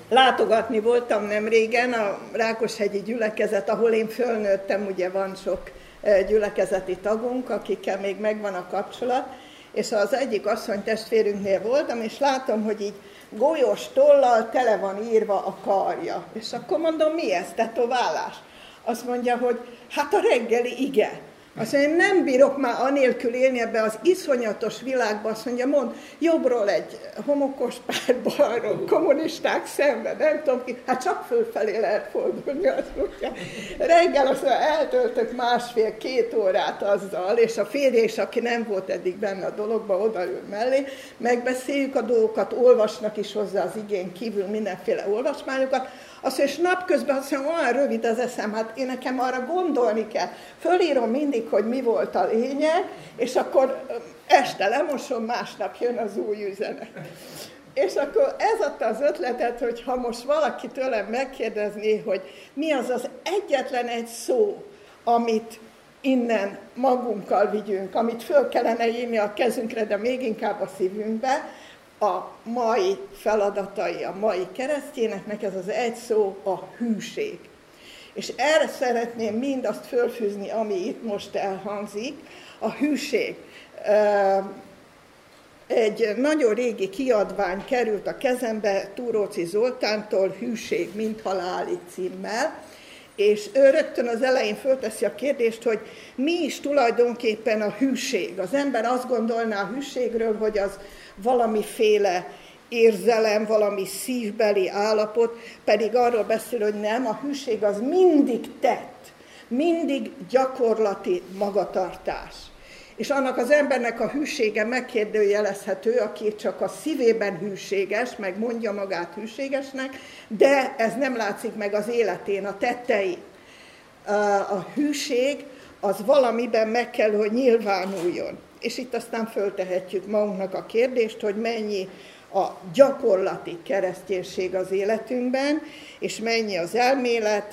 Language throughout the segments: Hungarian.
Látogatni voltam nemrégen a Rákoshegyi gyülekezet, ahol én fölnőttem, ugye van sok gyülekezeti tagunk, akikkel még megvan a kapcsolat, és az egyik asszonytestvérünknél voltam, és látom, hogy így golyós tollal tele van írva a karja. És akkor mondom, mi ez, tetoválás? Azt mondja, hogy hát a reggeli ige. Azt mondja, én nem bírok már anélkül élni ebbe az iszonyatos világba. Azt mondja, mond, jobbról egy homokos pár, balról kommunisták szemben, nem tudom ki, hát csak fölfelé lehet fordulni. Azt mondja. Reggel azt mondja, eltöltök 1,5-2 órát azzal, és a férje is, aki nem volt eddig benne a dologba, odaül mellé, megbeszéljük a dolgokat, olvasnak is hozzá az igén kívül mindenféle olvasmányokat. Azt mondja, és napközben azt mondja, olyan rövid az eszem, hát én nekem arra gondolni kell. Fölírom mindig, hogy mi volt a lényeg, és akkor este lemosom, másnap jön az új üzenet. És akkor ez adta az ötletet, hogy ha most valaki tőlem megkérdezné, hogy mi az az egyetlen egy szó, amit innen magunkkal vigyünk, amit föl kellene írni a kezünkre, de még inkább a szívünkbe, a mai feladatai, a mai keresztényeknek ez az egy szó, a hűség. És erre szeretném mindazt fölfűzni, ami itt most elhangzik, a hűség. Egy nagyon régi kiadvány került a kezembe Túróczy Zoltántól, Hűség, mint halálig címmel, és ő rögtön az elején fölteszi a kérdést, hogy mi is tulajdonképpen a hűség. Az ember azt gondolná a hűségről, hogy az valamiféle érzelem, valami szívbeli állapot, pedig arról beszél, hogy nem, a hűség az mindig tett, mindig gyakorlati magatartás. És annak az embernek a hűsége megkérdőjelezhető, aki csak a szívében hűséges, meg mondja magát hűségesnek, de ez nem látszik meg az életén, a tettein. A hűség az valamiben meg kell, hogy nyilvánuljon. És itt aztán föltehetjük magunknak a kérdést, hogy mennyi a gyakorlati kereszténység az életünkben, és mennyi az elmélet,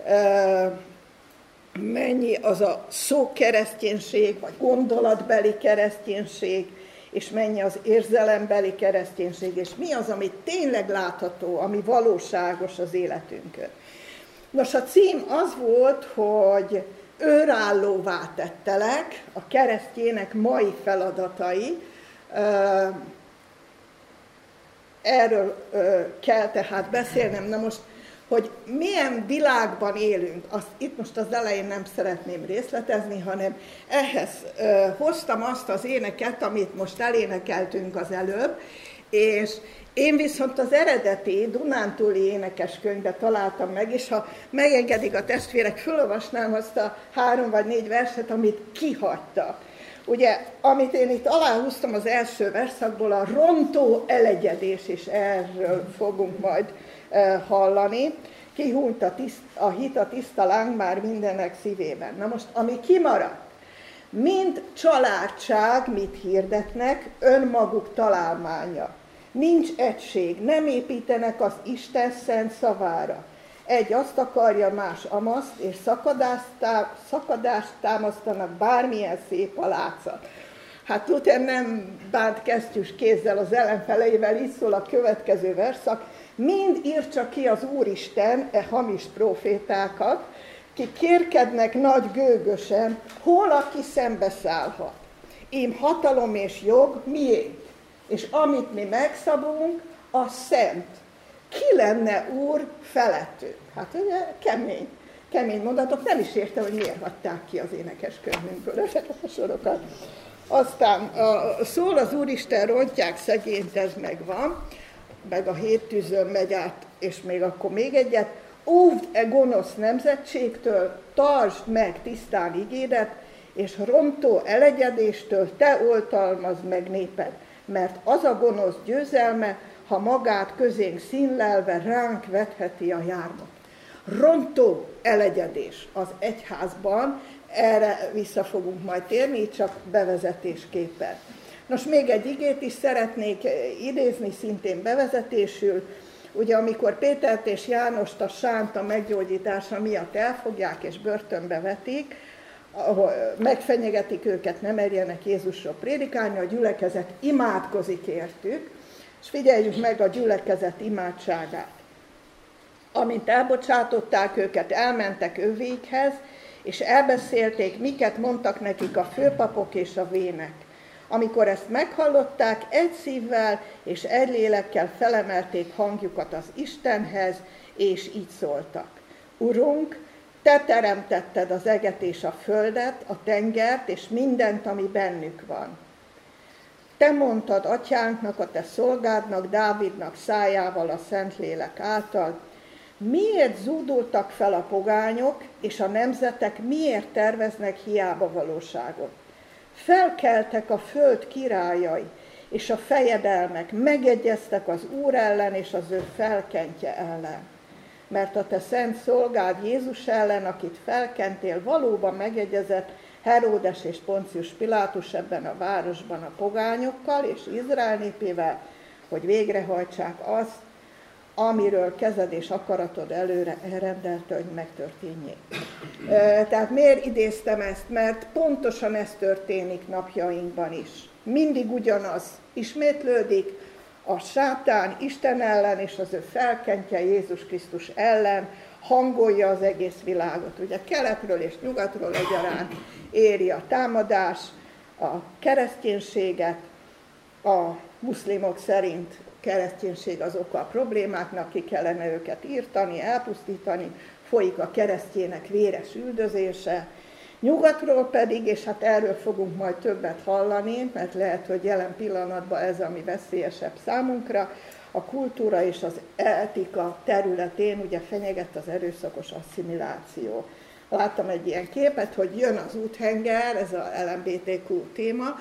mennyi az a szókereszténység, vagy gondolatbeli kereszténység, és mennyi az érzelembeli kereszténység, és mi az, ami tényleg látható, ami valóságos az életünkön. Nos, a cím az volt, hogy őrállóvá tettelek, a keresztjének mai feladatai. Erről kell tehát beszélnem. Na most, hogy milyen világban élünk, azt itt most az elején nem szeretném részletezni, hanem ehhez hoztam azt az éneket, amit most elénekeltünk az előbb, és én viszont az eredeti dunántúli énekeskönyvbe találtam meg, és ha megengedik a testvérek, felolvasnám azt a 3 vagy 4 verset, amit kihagytak. Ugye, amit én itt aláhúztam az első verszakból, a rontó elegyedés, és erről fogunk majd hallani. Kihúnyt a hit, a tiszta láng már mindenek szívében. Na most, ami kimaradt, mind családság, mit hirdetnek, önmaguk találmánya. Nincs egység, nem építenek az Isten szent szavára. Egy azt akarja, más amaszt, és szakadást támasztanak, bármilyen szép a látszat. Hát Luther nem bánt kesztyűs kézzel az ellenfeleivel, így szól a következő verszak. Mind írtsa ki az Úristen hamis profétákat, ki kérkednek nagy gőgösen, hol aki szembeszállhat. Ím hatalom és jog miénk, és amit mi megszabunk, az szent. Ki lenne Úr felettünk? Hát ugye kemény mondatok, nem is értem, hogy miért hagyták ki az énekeskönyvünkből ezeket a sorokat. Aztán szól az Úristen, rontják szegényt, ez megvan, meg a 7 tűzön megy át, és még akkor még egyet. Óvd e gonosz nemzetségtől, tartsd meg tisztán igédet, és rontó elegyedéstől te oltalmazd meg néped, mert az a gonosz győzelme, ha magát közénk színlelve ránk vetheti a jármot. Rontó elegyedés az egyházban, erre vissza fogunk majd térni, csak bevezetésképpen. Nos, még egy igét is szeretnék idézni, szintén bevezetésül. Ugye, amikor Pétert és Jánost a sánta meggyógyítása miatt elfogják és börtönbe vetik, ahol megfenyegetik őket, nem merjenek Jézusról prédikálni, a gyülekezet imádkozik értük, és figyeljük meg a gyülekezet imádságát. Amint elbocsátották őket, elmentek övékhez, és elbeszélték, miket mondtak nekik a főpapok és a vének. Amikor ezt meghallották, egy szívvel és egy lélekkel felemelték hangjukat az Istenhez, és így szóltak. Urunk, te teremtetted az eget és a földet, a tengert, és mindent, ami bennük van. Te mondtad atyánknak, a te szolgádnak, Dávidnak szájával a Szentlélek által, miért zúdultak fel a pogányok, és a nemzetek miért terveznek hiába valóságot? Felkeltek a föld királyai, és a fejedelmek megegyeztek az Úr ellen, és az ő felkentje ellen. Mert a te szent szolgád Jézus ellen, akit felkentél, valóban megegyezett Heródes és Poncius Pilátus ebben a városban a pogányokkal és Izrael népével, hogy végrehajtsák azt, amiről kezed és akaratod előre elrendelte, hogy megtörténjék. Tehát miért idéztem ezt? Mert pontosan ez történik napjainkban is. Mindig ugyanaz ismétlődik, a sátán Isten ellen és az ő felkentje Jézus Krisztus ellen hangolja az egész világot. Ugye keletről és nyugatról egyaránt éri a támadás, a kereszténységet, a muszlimok szerint kereszténység az oka a problémáknak, ki kellene őket írtani, elpusztítani, folyik a keresztjének véres üldözése. Nyugatról pedig, és hát erről fogunk majd többet hallani, mert lehet, hogy jelen pillanatban ez, ami veszélyesebb számunkra, a kultúra és az etika területén ugye fenyegett az erőszakos asszimiláció. Láttam egy ilyen képet, hogy jön az úthenger, ez a LMBTQ téma,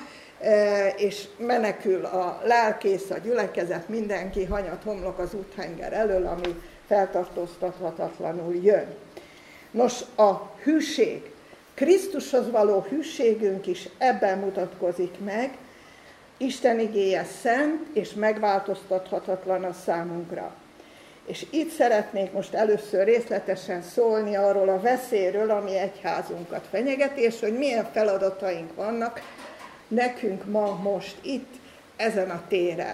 és menekül a lelkész, a gyülekezet, mindenki hanyat homlok az úthenger elől, ami feltartóztathatatlanul jön. Nos, a hűség, Krisztushoz való hűségünk is ebben mutatkozik meg, Isten igéje szent és megváltoztathatatlan a számunkra. És itt szeretnék most először részletesen szólni arról a veszélyről, ami egyházunkat fenyegeti, és hogy milyen feladataink vannak nekünk ma most itt, ezen a téren.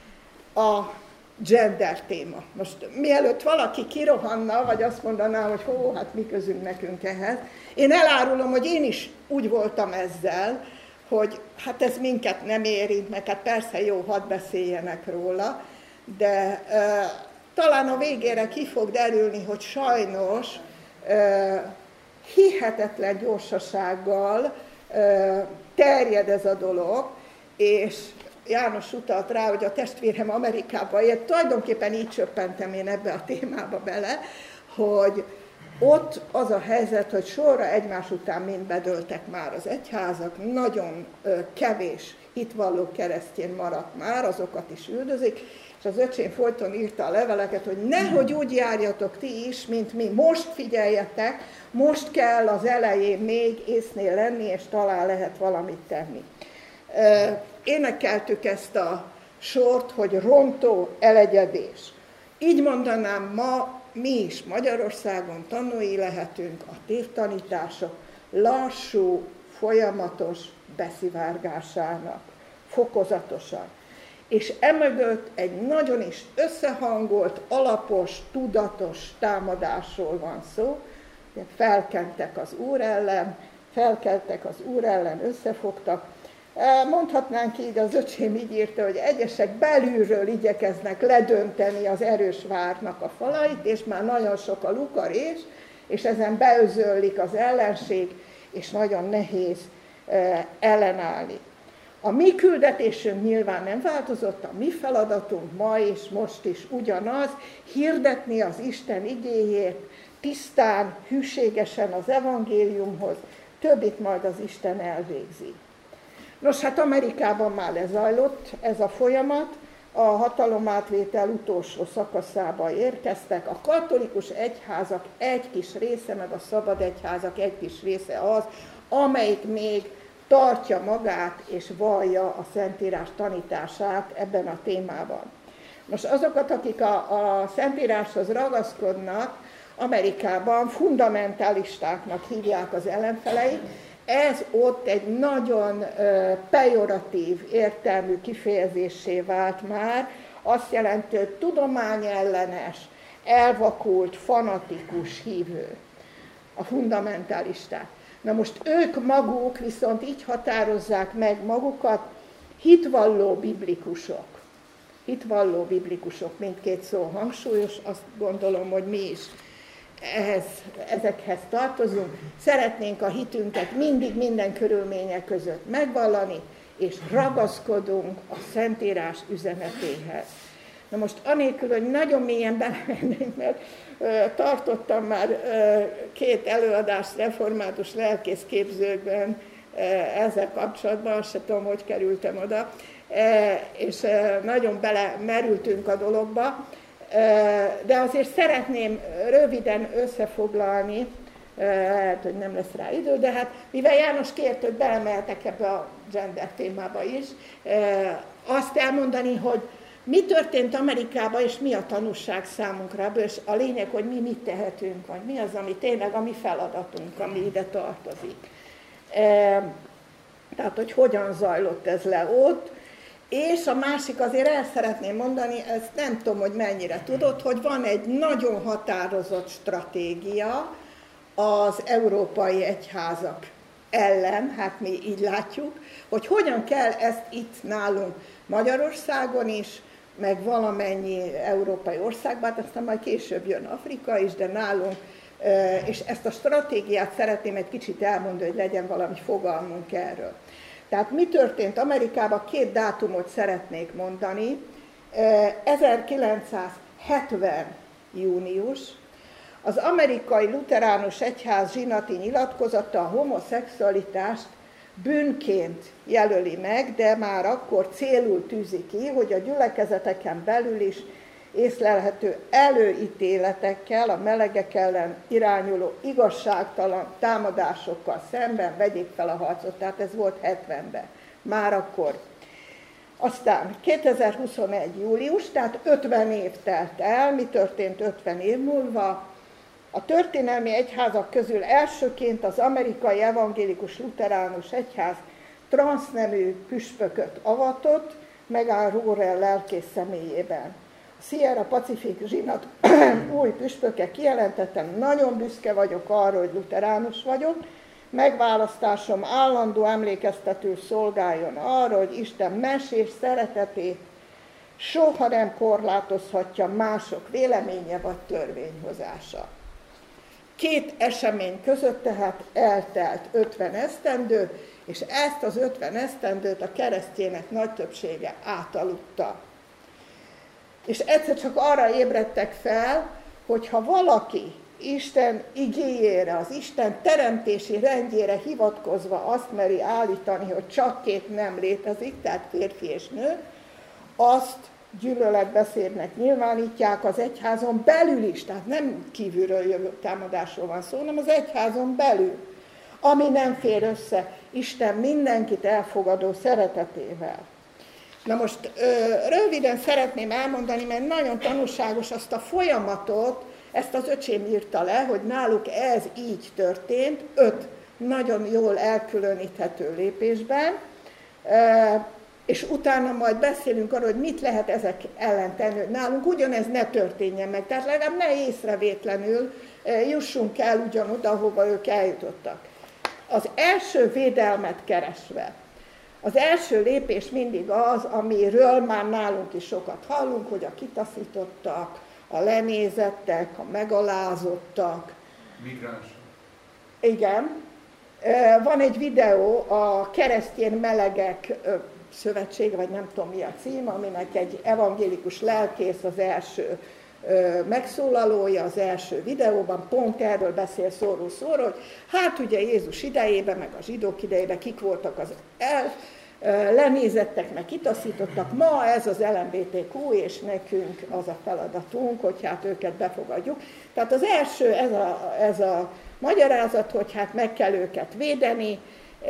A gender téma. Most mielőtt valaki kirohanna, vagy azt mondaná, hogy hát mi közünk nekünk ehhez, én elárulom, hogy én is úgy voltam ezzel, hogy hát ez minket nem érint, meg hát persze jó, hadd beszéljenek róla, de talán a végére ki fog derülni, hogy sajnos hihetetlen gyorsasággal terjed ez a dolog, és János utalt rá, hogy a testvérem Amerikában élt, tulajdonképpen így csöppentem én ebbe a témába bele, hogy ott az a helyzet, hogy sorra egymás után mind bedőltek már az egyházak, nagyon kevés hitvalló keresztény maradt már, azokat is üldözik, és az öcsém folyton írta a leveleket, hogy nehogy úgy járjatok ti is, mint mi, most figyeljetek, most kell az elején még észnél lenni, és talán lehet valamit tenni. Énekeltük ezt a sort, hogy rontó elegyedés. Így mondanám, ma mi is Magyarországon tanúi lehetünk a tévtanítások lassú, folyamatos beszivárgásának, fokozatosan. És emögött egy nagyon is összehangolt, alapos, tudatos támadásról van szó. Felkeltek az Úr ellen, összefogtak. Mondhatnánk így, az öcsém így írta, hogy egyesek belülről igyekeznek ledönteni az erős várnak a falait, és már nagyon sok a lukarés, és ezen beözöllik az ellenség, és nagyon nehéz ellenállni. A mi küldetésünk nyilván nem változott, a mi feladatunk ma és most is ugyanaz, hirdetni az Isten igéjét, tisztán, hűségesen az evangéliumhoz, többit majd az Isten elvégzi. Nos, hát Amerikában már lezajlott ez a folyamat, a hatalomátvétel utolsó szakaszába érkeztek. A katolikus egyházak egy kis része, meg a szabad egyházak egy kis része az, amelyik még tartja magát és vallja a Szentírás tanítását ebben a témában. Most azokat, akik a Szentíráshoz ragaszkodnak, Amerikában fundamentalistáknak hívják az ellenfeleit. Ez ott egy nagyon pejoratív értelmű kifejezéssé vált már, azt jelenti, hogy tudományellenes, elvakult, fanatikus hívő, a fundamentalisták. Na most ők maguk viszont így határozzák meg magukat, hitvalló biblikusok. Hitvalló biblikusok, mindkét szó hangsúlyos, azt gondolom, hogy mi is ezekhez tartozunk. Szeretnénk a hitünket mindig minden körülmények között megvallani, és ragaszkodunk a Szentírás üzenetéhez. Na most anélkül, hogy nagyon mélyen belemennénk, mert tartottam már 2 előadást református lelkészképzőkben ezzel kapcsolatban, azt sem tudom, hogy kerültem oda, és nagyon belemerültünk a dologba, de azért szeretném röviden összefoglalni, lehet, hogy nem lesz rá idő, de hát mivel János kért, hogy belemeltek ebbe a gender témába is, azt elmondani, hogy mi történt Amerikában, és mi a tanúság számunkra, és a lényeg, hogy mi mit tehetünk, vagy mi az, ami tényleg a mi feladatunk, ami ide tartozik. Tehát, hogy hogyan zajlott ez le ott. És a másik, azért el szeretném mondani, ezt nem tudom, hogy mennyire tudod, hogy van egy nagyon határozott stratégia az európai egyházak ellen, hát mi így látjuk, hogy hogyan kell ezt itt nálunk Magyarországon is, meg valamennyi európai országban, aztán majd később jön Afrika is, de nálunk, és ezt a stratégiát szeretném egy kicsit elmondani, hogy legyen valami fogalmunk erről. Tehát mi történt Amerikában, 2 dátumot szeretnék mondani. 1970. június, az amerikai luteránus egyház zsinati nyilatkozata a homoszexualitást bűnként jelöli meg, de már akkor célul tűzi ki, hogy a gyülekezeteken belül is észlelhető előítéletekkel, a melegek ellen irányuló igazságtalan támadásokkal szemben vegyék fel a harcot. Tehát ez volt 70-ben, már akkor. Aztán 2021. július, tehát 50 év telt el, mi történt 50 év múlva? A történelmi egyházak közül elsőként az amerikai evangélikus luteránus egyház transznemű püspököt avatott, Megan Rourell lelkész személyében. A Sierra Pacific zsinat új püspöke kijelentettem, nagyon büszke vagyok arra, hogy luteránus vagyok, megválasztásom állandó emlékeztető szolgáljon arra, hogy Isten mesés szeretetét soha nem korlátozhatja mások véleménye vagy törvényhozása. 2 esemény között tehát eltelt 50 esztendő, és ezt az 50 esztendőt a keresztjének nagy többsége átaludta. És egyszer csak arra ébredtek fel, hogy ha valaki Isten igéjére, az Isten teremtési rendjére hivatkozva azt meri állítani, hogy csak 2 nem létezik, tehát férfi és nő, azt gyűlöletbeszédnek nyilvánítják az egyházon belül is, tehát nem kívülről jövő támadásról van szó, hanem az egyházon belül, ami nem fér össze Isten mindenkit elfogadó szeretetével. Na most röviden szeretném elmondani, mert nagyon tanulságos azt a folyamatot, ezt az öcsém írta le, hogy náluk ez így történt, 5 nagyon jól elkülöníthető lépésben, és utána majd beszélünk arról, hogy mit lehet ezek ellen tenni, hogy nálunk ugyanez ne történjen meg, tehát legalább ne észrevétlenül jussunk el ugyanoda, ahova ők eljutottak. Az első védelmet keresve. Az első lépés mindig az, amiről már nálunk is sokat hallunk, hogy a kitaszítottak, a lenézettek, a megalázottak. Migránsok. Igen. Van egy videó, a Keresztény Melegek Szövetsége, vagy nem tudom mi a cím, aminek egy evangélikus lelkész az első megszólalója, az első videóban, pont erről beszél szóról, hogy hát ugye Jézus idejében, meg a zsidók idejében kik voltak az lenézettek, meg kitaszítottak, ma ez az LMBTQ, és nekünk az a feladatunk, hogy hát őket befogadjuk. Tehát az első, ez a magyarázat, hogy hát meg kell őket védeni,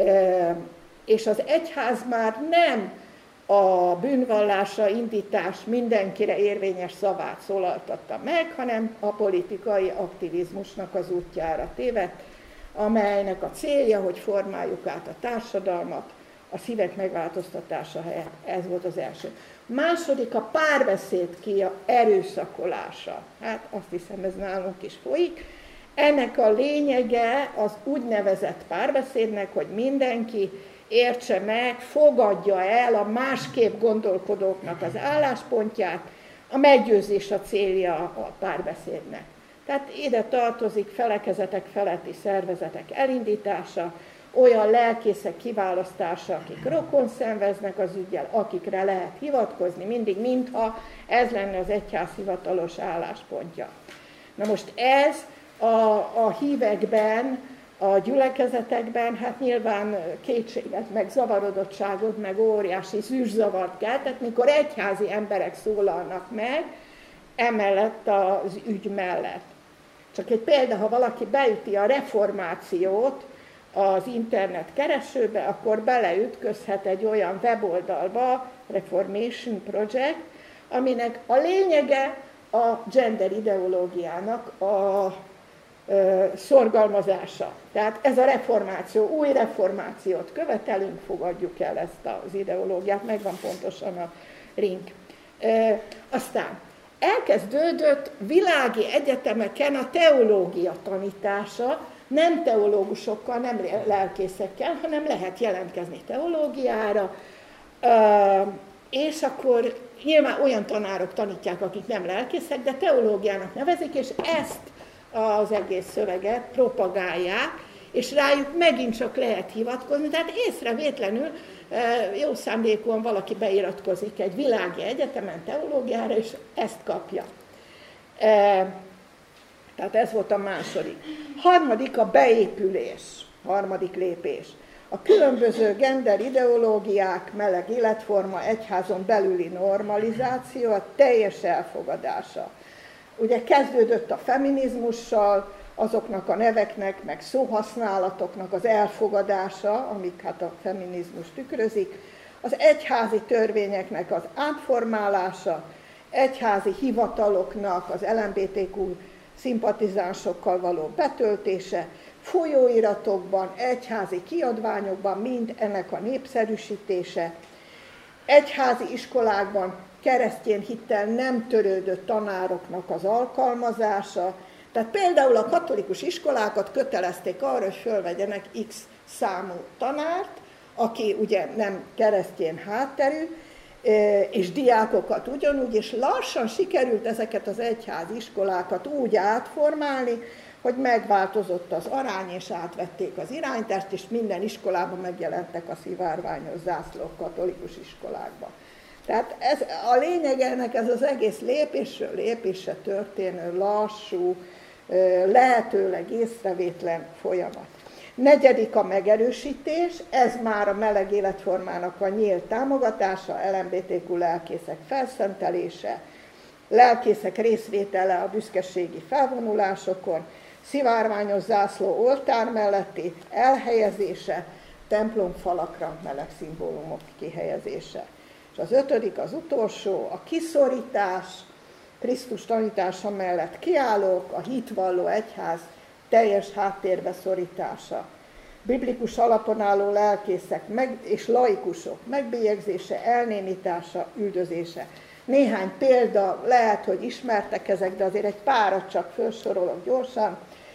és az egyház már nem a bűnvallásra indítás mindenkire érvényes szavát szólaltatta meg, hanem a politikai aktivizmusnak az útjára tévedt, amelynek a célja, hogy formáljuk át a társadalmat a szívek megváltoztatása helyett. Ez volt az első. Második a párbeszéd erőszakolása. Hát azt hiszem, ez nálunk is folyik. Ennek a lényege az úgynevezett párbeszédnek, hogy mindenki értse meg, fogadja el a másképp gondolkodóknak az álláspontját, a meggyőzés a célja a párbeszédnek. Tehát ide tartozik felekezetek feletti szervezetek elindítása, olyan lelkészek kiválasztása, akik rokon szenveznek az üggyel, akikre lehet hivatkozni mindig, mintha ez lenne az egyház hivatalos álláspontja. Na most ez a hívekben, a gyülekezetekben, hát nyilván kétséget, meg zavarodottságot, meg óriási zűrzavart keltett, mikor egyházi emberek szólalnak meg emellett az ügy mellett. Csak egy példa, ha valaki beüti a reformációt az internet keresőbe, akkor beleütközhet egy olyan weboldalba, Reformation Project, aminek a lényege a gender ideológiának a szorgalmazása. Tehát ez a reformáció, új reformációt követelünk, fogadjuk el ezt az ideológiát, megvan pontosan a link. Aztán elkezdődött világi egyetemeken a teológia tanítása, nem teológusokkal, nem lelkészekkel, hanem lehet jelentkezni teológiára, és akkor nyilván olyan tanárok tanítják, akik nem lelkészek, de teológiának nevezik, és ezt az egész szöveget propagálják, és rájuk megint csak lehet hivatkozni, tehát észrevétlenül jó szándékúan valaki beiratkozik egy világi egyetemen teológiára, és ezt kapja. Tehát ez volt a második. Harmadik a beépülés, harmadik lépés. A különböző gender ideológiák, meleg életforma, egyházon belüli normalizáció, a teljes elfogadása. Ugye kezdődött a feminizmussal, azoknak a neveknek, meg szóhasználatoknak az elfogadása, amik hát a feminizmus tükrözik, az egyházi törvényeknek az átformálása, egyházi hivataloknak az LMBTQ szimpatizánsokkal való betöltése, folyóiratokban, egyházi kiadványokban mind ennek a népszerűsítése, egyházi iskolákban keresztény hittel nem törődő tanároknak az alkalmazása, tehát például a katolikus iskolákat kötelezték arra, hogy fölvegyenek X számú tanárt, aki ugye nem keresztény hátterű, és diákokat ugyanúgy, és lassan sikerült ezeket az egyházi iskolákat úgy átformálni, hogy megváltozott az arány, és átvették az irányítást, és minden iskolában megjelentek a szivárványos zászlók katolikus iskolákban. Tehát ez, a lényeg ennek ez az egész lépésről lépésre történő lassú, lehetőleg észrevétlen folyamat. Negyedik a megerősítés, ez már a meleg életformának a nyílt támogatása, LMBTQ lelkészek felszentelése, lelkészek részvétele a büszkeségi felvonulásokon, szivárványos zászló oltár melletti elhelyezése, templomfalakra meleg szimbólumok kihelyezése. És az ötödik, az utolsó, a kiszorítás, Krisztus tanítása mellett kiállók, a hitvalló egyház teljes háttérbe szorítása, biblikus alapon álló lelkészek és laikusok megbélyegzése, elnémítása, üldözése. Néhány példa, lehet, hogy ismertek ezek, de azért egy párat csak felsorolok gyorsan.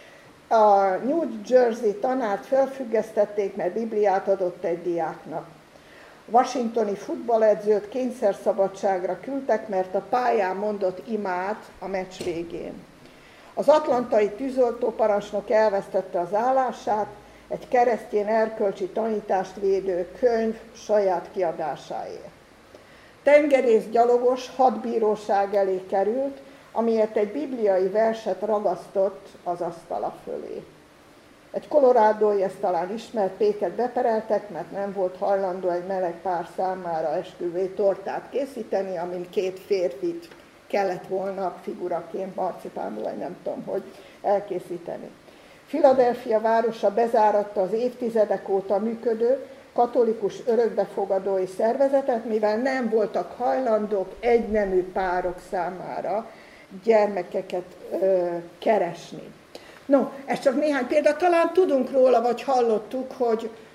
A New Jersey tanárt felfüggesztették, mert Bibliát adott egy diáknak. Washingtoni futballedzőt kényszerszabadságra küldtek, mert a pályán mondott imát a meccs végén. Az atlantai tűzoltóparancsnok elvesztette az állását egy keresztény erkölcsi tanítást védő könyv saját kiadásáért. Tengerész gyalogos hadbíróság elé került, amiért egy bibliai verset ragasztott az asztala fölé. Egy kolorádói, ezt talán ismert, péket bepereltek, mert nem volt hajlandó egy meleg pár számára esküvői tortát készíteni, amin két férfit kellett volna figuraként, marcipánból, vagy nem tudom, hogy elkészíteni. Philadelphia városa bezáratta az évtizedek óta működő katolikus örökbefogadói szervezetet, mivel nem voltak hajlandók egynemű párok számára gyermekeket keresni. No, ez csak néhány példa, talán tudunk róla, vagy hallottuk, hogy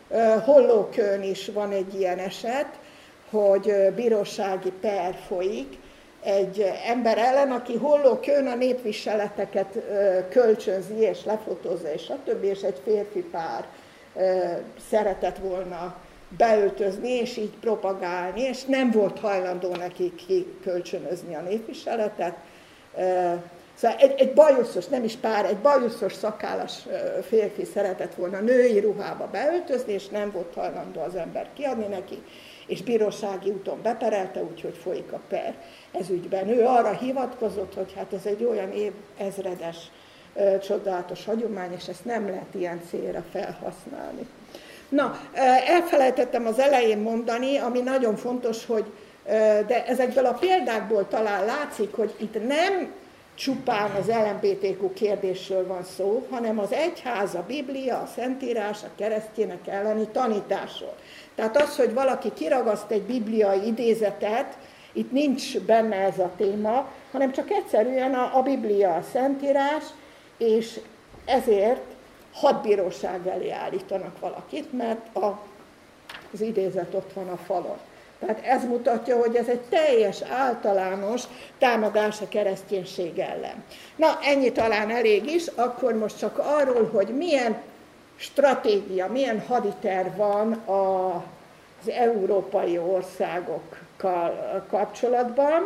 Hollókőn is van egy ilyen eset, hogy bírósági per folyik egy ember ellen, aki Hollókőn a népviseleteket kölcsönzi és lefotózza, és stb. És egy férfi pár szeretett volna beöltözni, és így propagálni, és nem volt hajlandó neki kikölcsönözni a népviseletet. Szóval egy bajuszos, nem is pár, egy bajuszos szakállas férfi szeretett volna női ruhába beöltözni, és nem volt hajlandó az ember kiadni neki, és bírósági úton beperelte, úgyhogy folyik a per ez ügyben. Ő arra hivatkozott, hogy hát ez egy olyan évezredes csodálatos hagyomány, és ezt nem lehet ilyen célra felhasználni. Na, elfelejtettem az elején mondani, ami nagyon fontos, hogy de ezekből a példákból talán látszik, hogy itt nem csupán az LMBTQ kérdésről van szó, hanem az egyház, a Biblia, a Szentírás, a keresztjének elleni tanításról. Tehát az, hogy valaki kiragaszt egy bibliai idézetet, itt nincs benne ez a téma, hanem csak egyszerűen a Biblia, a Szentírás, és ezért hadbíróság elé állítanak valakit, mert az idézet ott van a falon. Tehát ez mutatja, hogy ez egy teljes, általános támadás a kereszténység ellen. Na, ennyi talán elég is, akkor most csak arról, hogy milyen stratégia, milyen haditerv van az európai országokkal kapcsolatban,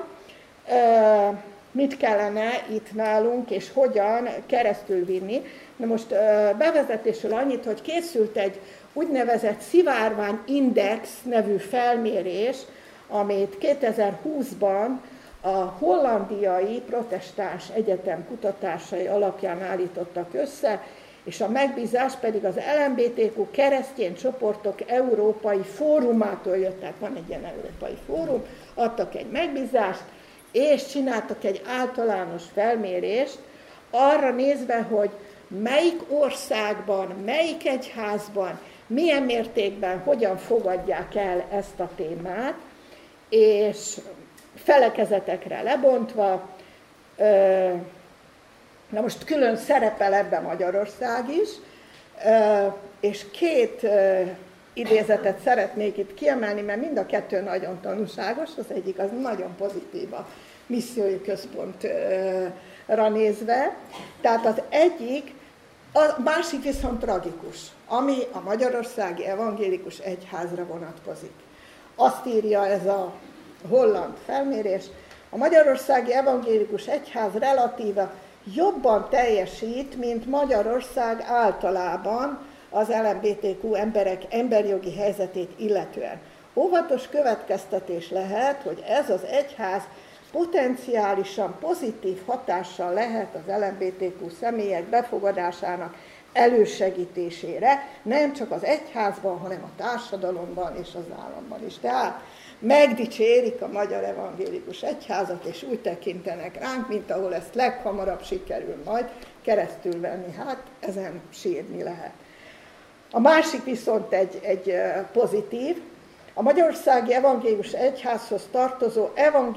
mit kellene itt nálunk, és hogyan keresztül vinni. Na most bevezetésről annyit, hogy készült egy úgynevezett szivárványindex nevű felmérés, amit 2020-ban a hollandiai protestáns egyetem kutatásai alapján állítottak össze, és a megbízás pedig az LMBTQ keresztény csoportok európai fórumától jött, tehát van egy ilyen európai fórum, adtak egy megbízást, és csináltak egy általános felmérést arra nézve, hogy melyik országban, melyik egyházban, milyen mértékben, hogyan fogadják el ezt a témát, és felekezetekre lebontva, na most külön szerepel ebben Magyarország is, és két idézetet szeretnék itt kiemelni, mert mind a kettő nagyon tanúságos, az egyik az nagyon pozitív a missziói központra nézve, tehát az egyik, a másik viszont tragikus, ami a Magyarországi Evangélikus Egyházra vonatkozik. Azt írja ez a holland felmérés, a Magyarországi Evangélikus Egyház relatíve jobban teljesít, mint Magyarország általában az LMBTQ emberek emberjogi helyzetét illetően. Óvatos következtetés lehet, hogy ez az egyház potenciálisan pozitív hatással lehet az LMBTQ személyek befogadásának elősegítésére, nem csak az egyházban, hanem a társadalomban és az államban is. Tehát megdicsérik a Magyar Evangélikus Egyházat, és úgy tekintenek ránk, mint ahol ezt leghamarabb sikerül majd keresztül venni. Hát ezen sírni lehet. A másik viszont egy pozitív, a Magyarországi Evangélikus Egyházhoz tartozó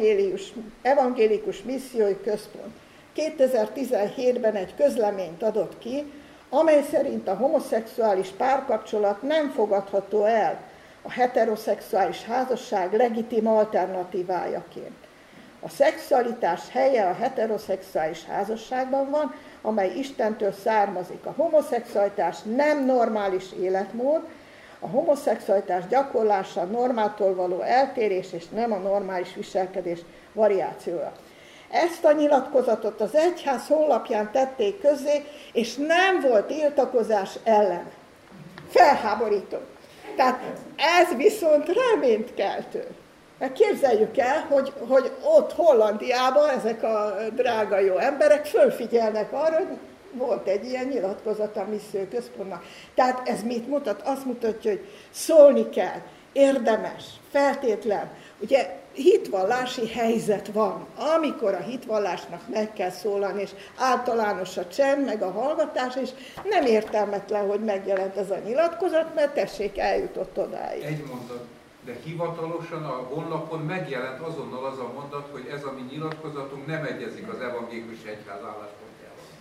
Evangélikus Missziói Központ 2017-ben egy közleményt adott ki, amely szerint a homoszexuális párkapcsolat nem fogadható el a heteroszexuális házasság legitim alternatívájaként. A szexualitás helye a heteroszexuális házasságban van, amely Istentől származik. A homoszexualitás nem normális életmód, a homoszexualitás gyakorlása a normától való eltérés, és nem a normális viselkedés variációja. Ezt a nyilatkozatot az egyház honlapján tették közzé, és nem volt tiltakozás ellen. Felháborító. Tehát ez viszont reménykeltő. Mert képzeljük el, hogy ott Hollandiában ezek a drága jó emberek fölfigyelnek arra, hogy volt egy ilyen nyilatkozat a Missziói Központnak. Tehát ez mit mutat? Azt mutatja, hogy szólni kell, érdemes, feltétlen. Ugye hitvallási helyzet van, amikor a hitvallásnak meg kell szólalni, és általános a csend, meg a hallgatás, és nem értelmetlen, hogy megjelent ez a nyilatkozat, mert tessék, eljutott odáig. Egy mondat, de hivatalosan a honlapon megjelent azonnal az a mondat, hogy ez a mi nyilatkozatunk nem egyezik az Evangélikus Egyház álláspontjával.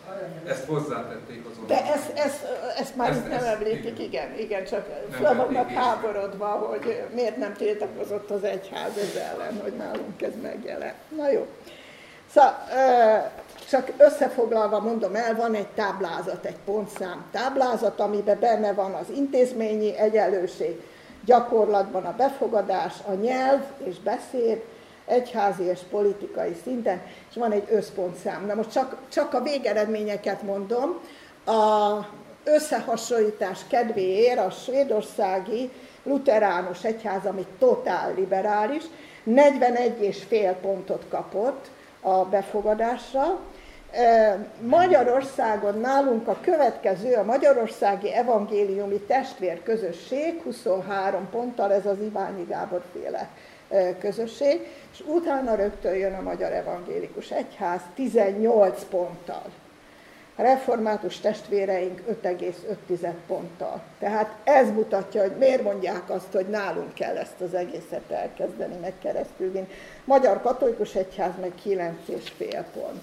Ezt hozzátették azon. De ezt már itt nem említik, igen, csak fel vannak háborodva, hogy miért nem tiltakozott az egyház ez ellen, hogy nálunk ez megjelen. Na jó. Szóval, csak összefoglalva mondom el, van egy táblázat, egy pontszám táblázat, amiben benne van az intézményi egyenlőség, gyakorlatban a befogadás, a nyelv és beszéd, egyházi és politikai szinten, és van egy összpontszám. Na most csak a végeredményeket mondom. A összehasonlítás kedvéért a svédországi luteránus egyház, ami totál liberális, 41,5 pontot kapott a befogadásra. Magyarországon nálunk a következő, a Magyarországi Evangéliumi Testvérközösség 23 ponttal, ez az Iványi Gábor féle közösség, és utána rögtön jön a Magyar Evangélikus Egyház 18 ponttal. A református testvéreink 5,5 ponttal. Tehát ez mutatja, hogy miért mondják azt, hogy nálunk kell ezt az egészet elkezdeni, meg keresztülvinni. Magyar Katolikus Egyház meg 9,5 pont.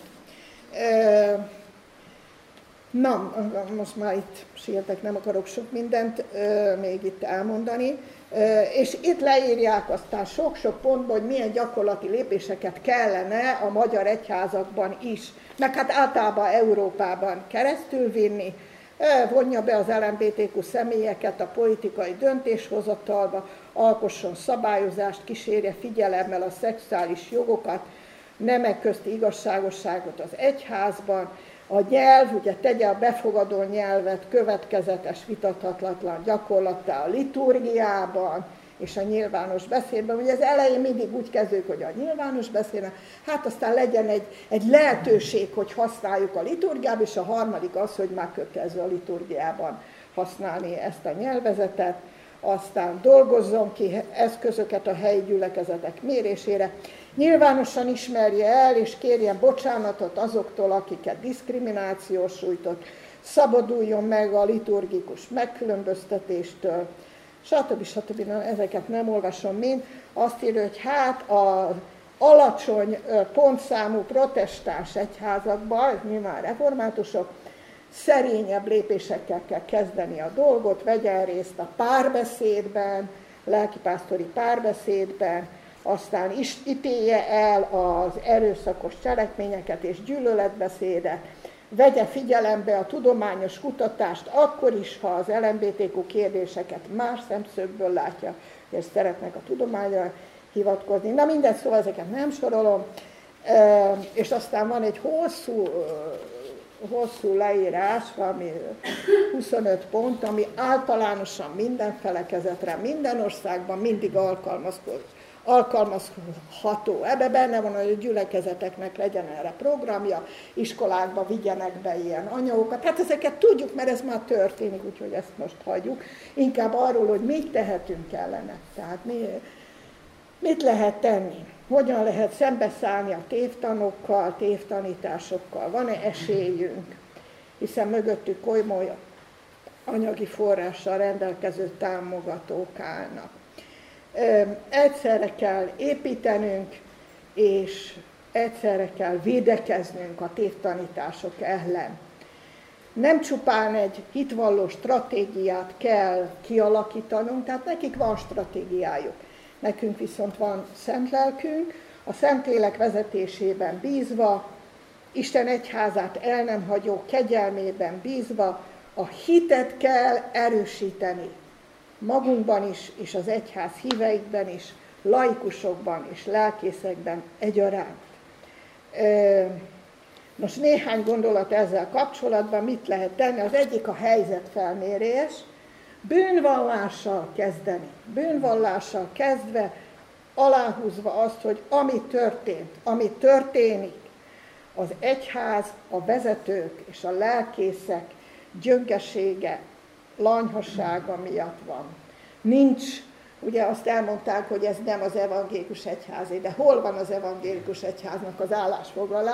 Na, most már itt sietek, nem akarok sok mindent még itt elmondani. És itt leírják aztán sok-sok pontban, hogy milyen gyakorlati lépéseket kellene a magyar egyházakban is, meg hát általában Európában keresztülvinni, vonja be az LMBTQ személyeket a politikai döntéshozatalba, alkosson szabályozást, kísérje figyelemmel a szexuális jogokat, nemek közti igazságosságot az egyházban, a nyelv, ugye tegye a befogadó nyelvet következetes, vitathatatlan gyakorlattá a liturgiában és a nyilvános beszédben. Ugye az elején mindig úgy kezdődik, hogy a nyilvános beszédben, hát aztán legyen egy lehetőség, hogy használjuk a liturgiában, és a harmadik az, hogy már kötelező a liturgiában használni ezt a nyelvezetet, aztán dolgozzon ki eszközöket a helyi gyülekezetek mérésére, nyilvánosan ismerje el és kérjen bocsánatot azoktól, akiket diszkrimináció sújtott, szabaduljon meg a liturgikus megkülönböztetéstől, stb. Ezeket nem olvasom mind. Azt írja, hogy hát az alacsony pontszámú protestáns egyházakban, nyilván reformátusok, szerényebb lépésekkel kell kezdeni a dolgot, vegyen részt a párbeszédben, lelkipásztori párbeszédben, aztán ítélje el az erőszakos cselekményeket és gyűlöletbeszédet, vegye figyelembe a tudományos kutatást akkor is, ha az LMBTQ kérdéseket más szemszögből látja, és szeretnek a tudományra hivatkozni. Na mindegy, szóval ezeket nem sorolom, és aztán van egy hosszú leírás, valami 25 pont, ami általánosan minden felekezetre, minden országban mindig alkalmazható. Ebbe benne van, hogy a gyülekezeteknek legyen erre programja, iskolákba vigyenek be ilyen anyagokat. Hát ezeket tudjuk, mert ez már történik, úgyhogy ezt most hagyjuk. Inkább arról, hogy mit tehetünk ellene. Tehát mit lehet tenni? Hogyan lehet szembeszállni a tévtanokkal, tévtanításokkal? Van-e esélyünk? Hiszen mögöttük komoly anyagi forrással rendelkező támogatók állnak. Egyszerre kell építenünk, és egyszerre kell védekeznünk a tévtanítások ellen. Nem csupán egy hitvalló stratégiát kell kialakítanunk, tehát nekik van stratégiájuk. Nekünk viszont van szent lelkünk, a Szentlélek vezetésében bízva, Isten egyházát el nem hagyó kegyelmében bízva, a hitet kell erősíteni. Magunkban is, és az egyház híveikben is, laikusokban és lelkészekben egyaránt. Most néhány gondolat ezzel kapcsolatban, mit lehet tenni. Az egyik a helyzetfelmérés, bűnvallással kezdeni. Bűnvallással kezdve, aláhúzva azt, hogy ami történt, ami történik, az egyház, a vezetők és a lelkészek gyöngesége, lanyhassága miatt van. Nincs, ugye azt elmondták, hogy ez nem az evangélikus egyházé, de hol van az evangélikus egyháznak az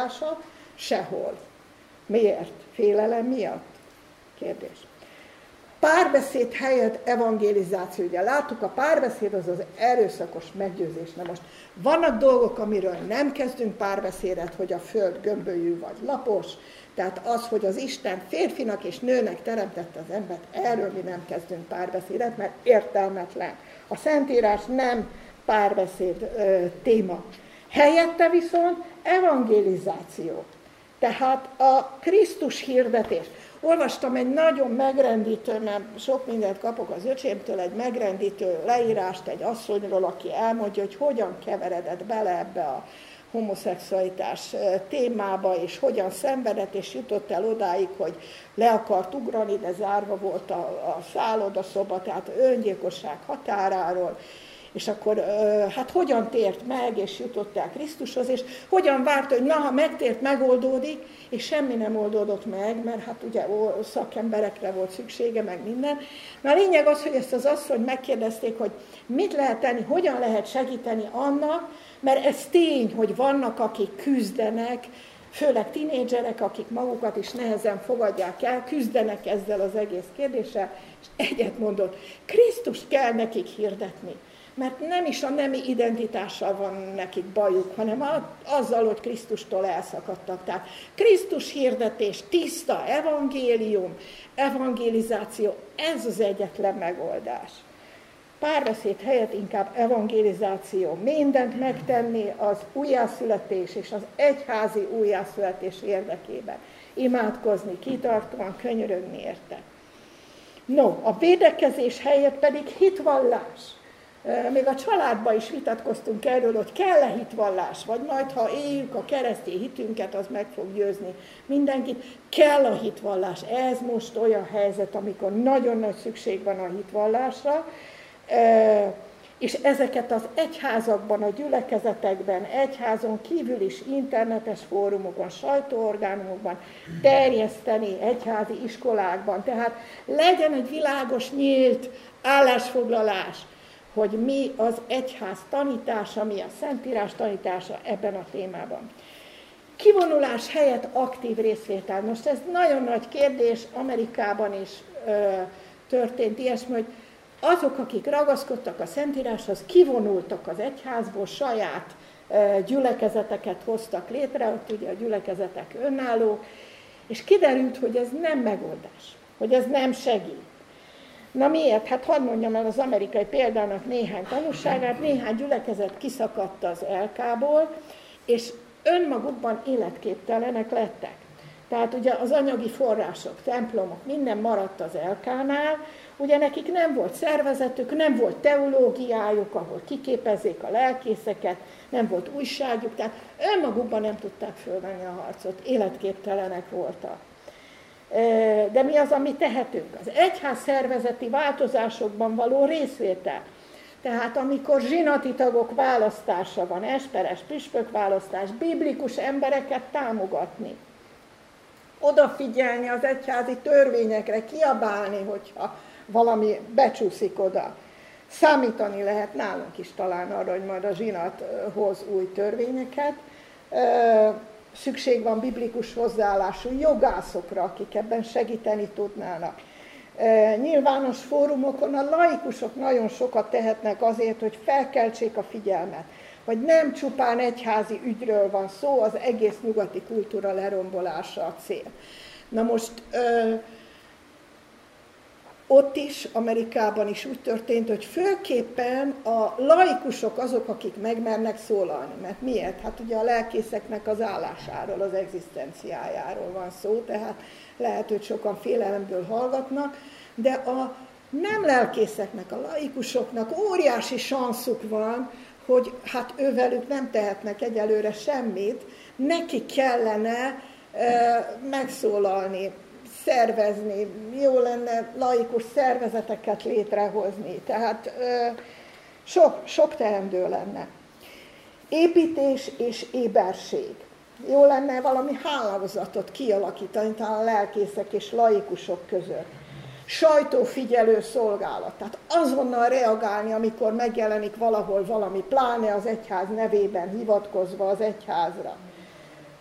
állásfoglalása? Sehol. Miért? Félelem miatt? Kérdés. párbeszéd helyett evangelizáció. Ugye láttuk, a párbeszéd az az erőszakos meggyőzés. Na most vannak dolgok, amiről nem kezdünk párbeszédet, hogy a föld gömbölyű vagy lapos, tehát az, hogy az Isten férfinak és nőnek teremtette az embert, erről mi nem kezdünk párbeszédet, mert értelmetlen. A Szentírás nem párbeszéd téma. Helyette viszont evangelizáció. Tehát a Krisztus hirdetés. Olvastam egy nagyon megrendítő, mert sok mindent kapok az öcsémtől, egy megrendítő leírást egy asszonyról, aki elmondja, hogy hogyan keveredett bele ebbe a homoszexualitás témába, és hogyan szenvedett, és jutott el odáig, hogy le akart ugrani, de zárva volt a szállodaszoba, tehát öngyilkosság határáról, és akkor hát hogyan tért meg, és jutott el Krisztushoz, és hogyan várta, hogy na, ha megtért, megoldódik, és semmi nem oldódott meg, mert hát ugye szakemberekre volt szüksége, meg minden. Na a lényeg az, hogy ezt az asszonyt megkérdezték, hogy mit lehet tenni, hogyan lehet segíteni annak, mert ez tény, hogy vannak, akik küzdenek, főleg tinédzserek, akik magukat is nehezen fogadják el, küzdenek ezzel az egész kérdéssel, és egyet mondott, Krisztust kell nekik hirdetni. Mert nem is a nemi identitással van nekik bajuk, hanem azzal, hogy Krisztustól elszakadtak. Tehát Krisztus hirdetés, tiszta evangélium, evangelizáció, ez az egyetlen megoldás. Párbeszéd helyett inkább evangelizáció, mindent megtenni az újjászületés és az egyházi újjászületés érdekében. Imádkozni, kitartóan, könyörögni érte. No, a védekezés helyett pedig hitvallás. Még a családban is vitatkoztunk erről, hogy kell-e hitvallás, vagy majd, ha éljük a keresztény hitünket, az meg fog győzni mindenkit. Kell a hitvallás. Ez most olyan helyzet, amikor nagyon nagy szükség van a hitvallásra, és ezeket az egyházakban, a gyülekezetekben, egyházon kívül is, internetes fórumokon, sajtóorgánumokban terjeszteni, egyházi iskolákban. Tehát legyen egy világos, nyílt állásfoglalás, hogy mi az egyház tanítása, mi a Szentírás tanítása ebben a témában. Kivonulás helyett aktív részvétel. Most ez nagyon nagy kérdés, Amerikában is történt ilyesmi, hogy azok, akik ragaszkodtak a Szentíráshoz, kivonultak az egyházból, saját gyülekezeteket hoztak létre, ott ugye a gyülekezetek önállók, és kiderült, hogy ez nem megoldás, hogy ez nem segít. Na miért? Hát hadd mondjam el az amerikai példának néhány tanúságát, néhány gyülekezet kiszakadt az LK-ból, és önmagukban életképtelenek lettek. Tehát ugye az anyagi források, templomok, minden maradt az LK-nál, ugye nekik nem volt szervezetük, nem volt teológiájuk, ahol kiképezzék a lelkészeket, nem volt újságjuk, tehát önmagukban nem tudták fölvenni a harcot, életképtelenek voltak. De mi az, amit tehetünk? Az egyház szervezeti változásokban való részvétel. Tehát amikor zsinati tagok választása van, esperes püspök választás, biblikus embereket támogatni, odafigyelni az egyházi törvényekre, kiabálni, hogyha valami becsúszik oda. Számítani lehet nálunk is talán arra, hogy majd a zsinat hoz új törvényeket. Szükség van biblikus hozzáállású jogászokra, akik ebben segíteni tudnának. Nyilvános fórumokon a laikusok nagyon sokat tehetnek azért, hogy felkeltsék a figyelmet, hogy nem csupán egyházi ügyről van szó, az egész nyugati kultúra lerombolása a cél. Na most ott is, Amerikában is úgy történt, hogy főképpen a laikusok azok, akik megmernek szólalni. Mert miért? Hát ugye a lelkészeknek az állásáról, az egzisztenciájáról van szó, tehát lehet, hogy sokan félelemből hallgatnak, de a nem lelkészeknek, a laikusoknak óriási sanszuk van, hogy hát ővelük nem tehetnek egyelőre semmit, neki kellene megszólalni, szervezni, jó lenne laikus szervezeteket létrehozni, tehát sok teendő lenne. Építés és éberség. Jó lenne valami hálózatot kialakítani, talán a lelkészek és laikusok között. Sajtófigyelő szolgálat, tehát azonnal reagálni, amikor megjelenik valahol valami, pláne az egyház nevében hivatkozva az egyházra.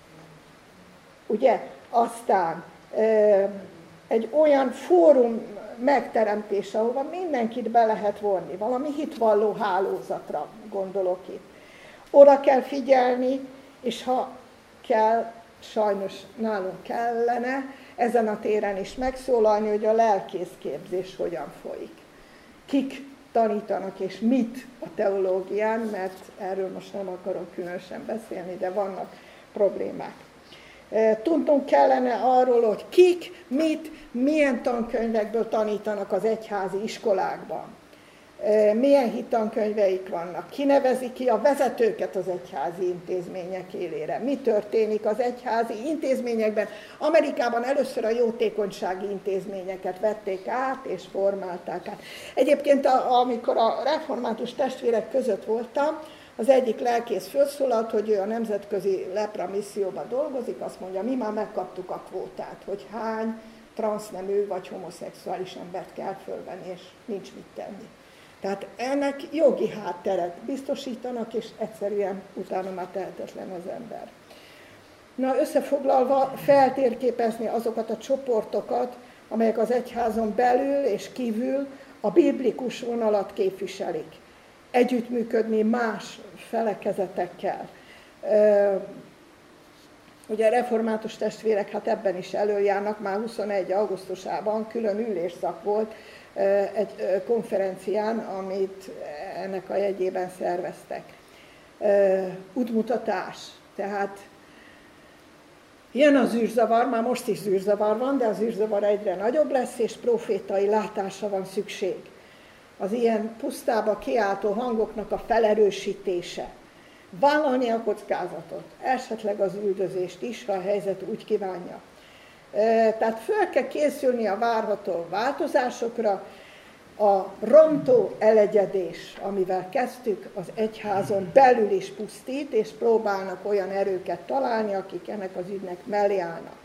Ugye? Aztán egy olyan fórum megteremtése, ahova mindenkit be lehet vonni, valami hitvalló hálózatra gondolok itt. Oda kell figyelni, és ha kell, sajnos nálunk kellene ezen a téren is megszólalni, hogy a lelkészképzés hogyan folyik. Kik tanítanak és mit a teológián, mert erről most nem akarok különösen beszélni, de vannak problémák. Tudnunk kellene arról, hogy kik, mit, milyen tankönyvekből tanítanak az egyházi iskolákban. Milyen hittankönyveik vannak, ki nevezi ki a vezetőket az egyházi intézmények élére, mi történik az egyházi intézményekben. Amerikában először a jótékonysági intézményeket vették át és formálták át. Egyébként amikor a református testvérek között voltam, az egyik lelkész felszólalt, hogy ő a nemzetközi lepra misszióban dolgozik, azt mondja, mi már megkaptuk a kvótát, hogy hány transznemű vagy homoszexuális embert kell fölvenni, és nincs mit tenni. Tehát ennek jogi hátteret biztosítanak, és egyszerűen utána már tehetetlen az ember. Na, összefoglalva, feltérképezni azokat a csoportokat, amelyek az egyházon belül és kívül a biblikus vonalat képviselik. Együttműködni más felekezetekkel. Ugye a református testvérek hát ebben is előjárnak, már 21. augusztusában külön ülésszak volt egy konferencián, amit ennek a jegyében szerveztek. Útmutatás, tehát jön az űrzavar, már most is űrzavar van, de az űrzavar egyre nagyobb lesz, és profétai látásra van szükség. Az ilyen pusztába kiáltó hangoknak a felerősítése, vállalni a kockázatot, esetleg az üldözést is, ha a helyzet úgy kívánja. Tehát föl kell készülni a várható változásokra, a rontó elegyedés, amivel kezdtük, az egyházon belül is pusztít, és próbálnak olyan erőket találni, akik ennek az ügynek mellé állnak.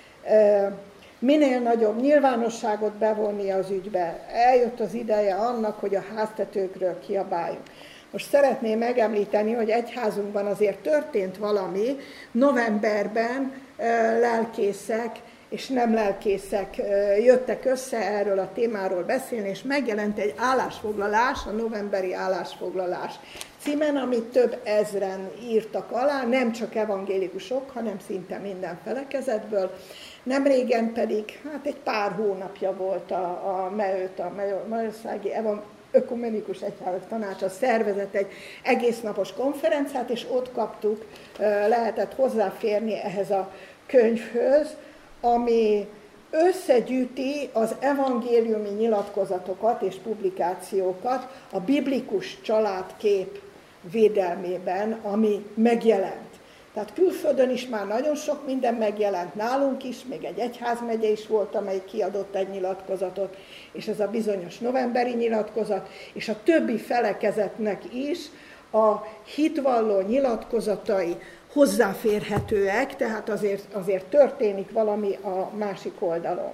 Minél nagyobb nyilvánosságot bevonni az ügybe, eljött az ideje annak, hogy a háztetőkről kiabáljunk. Most szeretném megemlíteni, hogy egyházunkban azért történt valami, novemberben lelkészek és nem lelkészek jöttek össze erről a témáról beszélni, és megjelent egy állásfoglalás, a novemberi állásfoglalás címen, amit több ezren írtak alá, nem csak evangélikusok, hanem szinte minden felekezetből. Nemrégen pedig, hát egy pár hónapja volt a MEÖT, a Magyarországi Ökumenikus Egyházak Tanácsa szervezett egy egésznapos konferenciát, és ott kaptuk, lehetett hozzáférni ehhez a könyvhöz, ami összegyűjti az evangéliumi nyilatkozatokat és publikációkat a biblikus családkép védelmében, ami megjelent. Tehát külföldön is már nagyon sok minden megjelent, nálunk is, még egy egyházmegye is volt, amely kiadott egy nyilatkozatot, és ez a bizonyos novemberi nyilatkozat, és a többi felekezetnek is a hitvalló nyilatkozatai hozzáférhetőek, tehát azért történik valami a másik oldalon.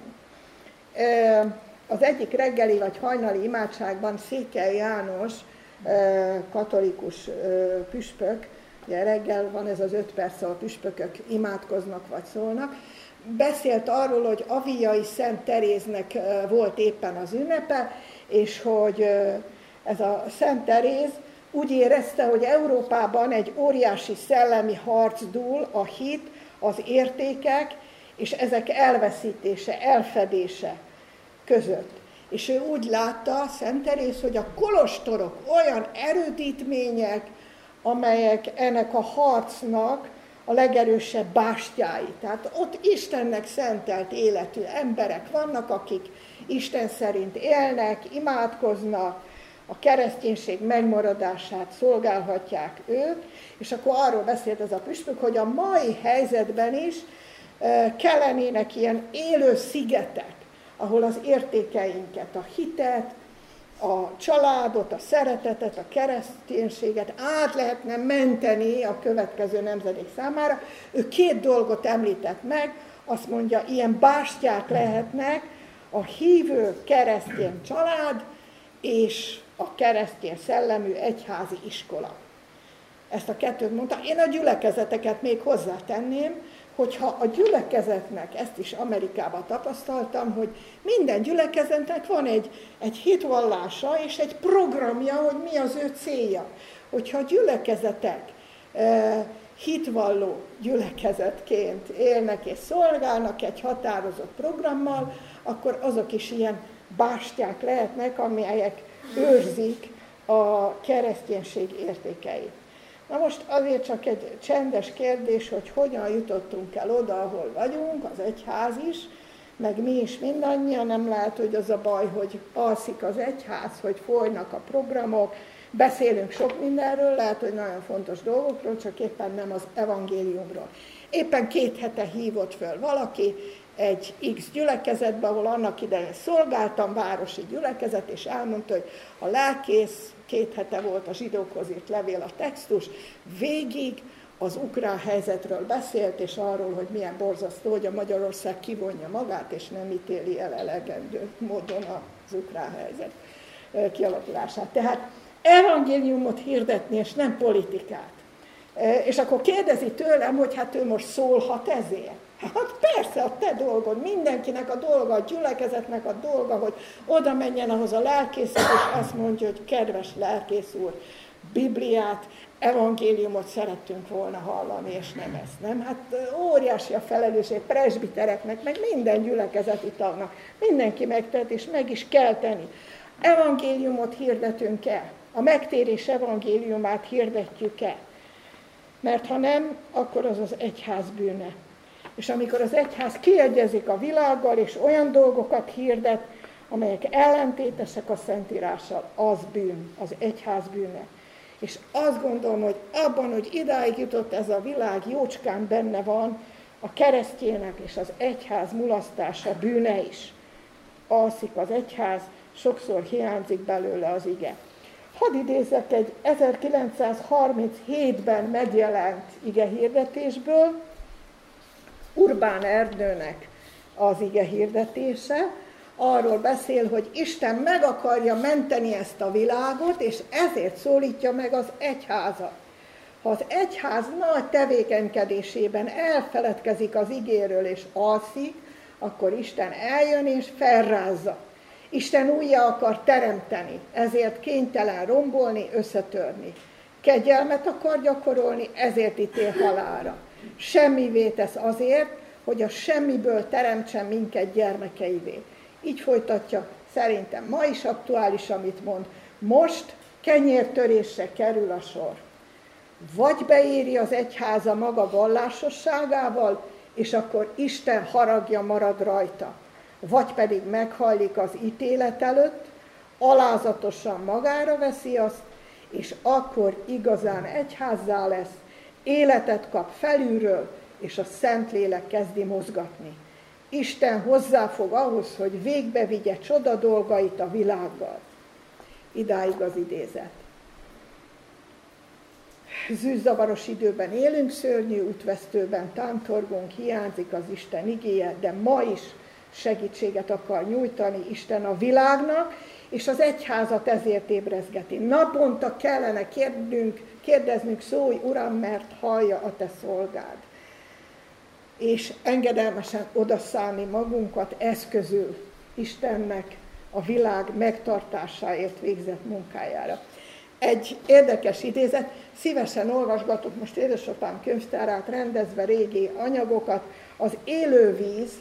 Az egyik reggeli vagy hajnali imádságban Székely János, katolikus püspök, ugye reggel van ez az 5 perc, ahol püspökök imádkoznak vagy szólnak, beszélt arról, hogy Aviai Szent Teréznek volt éppen az ünnepe, és hogy ez a Szent Teréz úgy érezte, hogy Európában egy óriási szellemi harc dúl a hit, az értékek és ezek elveszítése, elfedése között. És ő úgy látta, Szent Teréz, hogy a kolostorok olyan erődítmények, amelyek ennek a harcnak a legerősebb bástyái. Tehát ott Istennek szentelt életű emberek vannak, akik Isten szerint élnek, imádkoznak, a kereszténység megmaradását szolgálhatják ők, és akkor arról beszélt ez a püspök, hogy a mai helyzetben is kellenének ilyen élő szigetek, ahol az értékeinket, a hitet, a családot, a szeretetet, a kereszténységet át lehetne menteni a következő nemzedék számára. Ő 2 dolgot említett meg, azt mondja, ilyen bástyák lehetnek a hívő keresztény család és a keresztény szellemű egyházi iskola. Ezt a 2 mondta. Én a gyülekezeteket még hozzátenném, hogyha a gyülekezetnek, ezt is Amerikában tapasztaltam, hogy minden gyülekezetnek van egy hitvallása és egy programja, hogy mi az ő célja. Hogyha a gyülekezetek hitvalló gyülekezetként élnek és szolgálnak egy határozott programmal, akkor azok is ilyen bástyák lehetnek, amelyek őrzik a kereszténység értékeit. Na most azért csak egy csendes kérdés, hogy hogyan jutottunk el oda, ahol vagyunk, az egyház is, meg mi is mindannyian, nem lehet, hogy az a baj, hogy alszik az egyház, hogy folynak a programok, beszélünk sok mindenről, lehet, hogy nagyon fontos dolgokról, csak éppen nem az evangéliumról. Éppen 2 hete hívott föl valaki egy X gyülekezetbe, ahol annak idején szolgáltam, városi gyülekezet, és elmondta, hogy a lelkész, 2 hete volt a zsidókhoz írt levél a textus, végig az ukrán helyzetről beszélt, és arról, hogy milyen borzasztó, hogy a Magyarország kivonja magát, és nem ítéli el elegendő módon az ukrán helyzet kialakulását. Tehát evangéliumot hirdetni, és nem politikát. És akkor kérdezi tőlem, hogy hát ő most szólhat ezért. Hát persze, a te dolgod, mindenkinek a dolga, a gyülekezetnek a dolga, hogy oda menjen ahhoz a lelkész, és azt mondja, hogy kedves lelkész úr, Bibliát, evangéliumot szerettünk volna hallani, és nem ezt, nem? Hát óriási a felelősség presbitereknek, meg minden gyülekezeti tagnak. Mindenki megtehet, és meg is kell tenni. Evangéliumot hirdetünk-e? A megtérés evangéliumát hirdetjük-e? Mert ha nem, akkor az az egyház bűne. És amikor az egyház kiegyezik a világgal, és olyan dolgokat hirdet, amelyek ellentétesek a Szentírással, az bűn, az egyház bűne. És azt gondolom, hogy abban, hogy idáig jutott ez a világ, jócskán benne van a keresztjének és az egyház mulasztása bűne is. Alszik az egyház, sokszor hiányzik belőle az ige. Hadd idézek egy 1937-ben megjelent igehirdetésből, Urbán Ernőnek az igehirdetése, arról beszél, hogy Isten meg akarja menteni ezt a világot, és ezért szólítja meg az egyházat. Ha az egyház nagy tevékenykedésében elfeledkezik az igéről és alszik, akkor Isten eljön és felrázza. Isten újjá akar teremteni, ezért kénytelen rombolni, összetörni. Kegyelmet akar gyakorolni, ezért ítél halálra. Semmivé tesz azért, hogy a semmiből teremtsen minket gyermekeivé. Így folytatja, szerintem ma is aktuális, amit mond. Most kenyértörésre kerül a sor. Vagy beéri az egyháza maga vallásosságával, és akkor Isten haragja marad rajta. Vagy pedig meghallik az ítélet előtt, alázatosan magára veszi azt, és akkor igazán egyházzá lesz, életet kap felülről, és a Szentlélek kezdi mozgatni. Isten hozzáfog ahhoz, hogy végbe vigye csoda dolgait a világgal. Idáig az idézet. Zűrzavaros időben élünk, szörnyű útvesztőben tántorgunk, hiányzik az Isten igéje, de ma is segítséget akar nyújtani Isten a világnak, és az egyházat ezért ébrezgeti. Naponta kellene kérdeznünk, szólj, Uram, mert hallja a te szolgád. És engedelmesen odaszállni magunkat eszközül Istennek a világ megtartásáért végzett munkájára. Egy érdekes idézet, szívesen olvasgatok most édesapám könyvtárát rendezve régi anyagokat, az Élővíz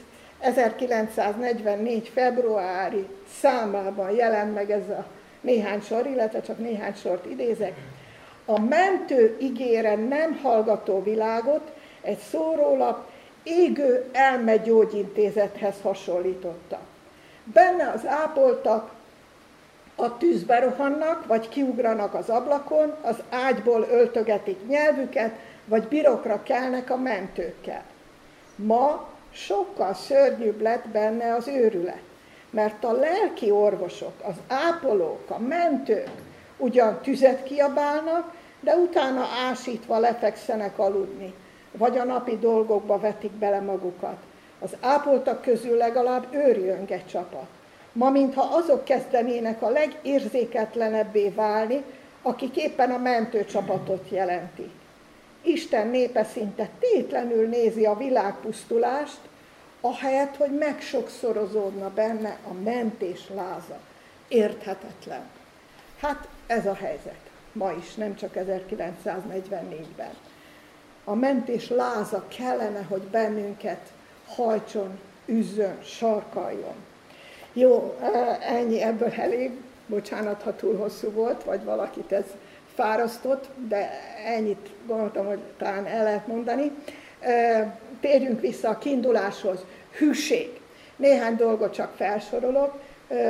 1944. februári számában jelent meg ez a néhány sor, illetve csak néhány sort idézek. A mentő ígére nem hallgató világot egy szórólap égő elmegyógyintézethez hasonlította. Benne az ápoltak a tűzbe rohannak, vagy kiugranak az ablakon, az ágyból öltögetik nyelvüket, vagy birokra kelnek a mentőkkel. Ma sokkal szörnyűbb lett benne az őrület, mert a lelki orvosok, az ápolók, a mentők ugyan tüzet kiabálnak, de utána ásítva lefekszenek aludni, vagy a napi dolgokba vetik bele magukat. Az ápoltak közül legalább őrjönk egy csapat. Ma mintha azok kezdenének a legérzéketlenebbé válni, akik éppen a mentőcsapatot jelentik. Isten népe szinte tétlenül nézi a világpusztulást, ahelyett, hogy megsokszorozódna benne a mentés láza. Érthetetlen. Hát ez a helyzet. Ma is, nem csak 1944-ben. A mentés láza kellene, hogy bennünket hajtson, üzzön, sarkaljon. Jó, ennyi, ebből elég. Bocsánat, ha túl hosszú volt, vagy valakit ez fárasztott, de ennyit gondoltam, hogy talán el lehet mondani. Térjünk vissza a kiinduláshoz. Hűség. Néhány dolgot csak felsorolok,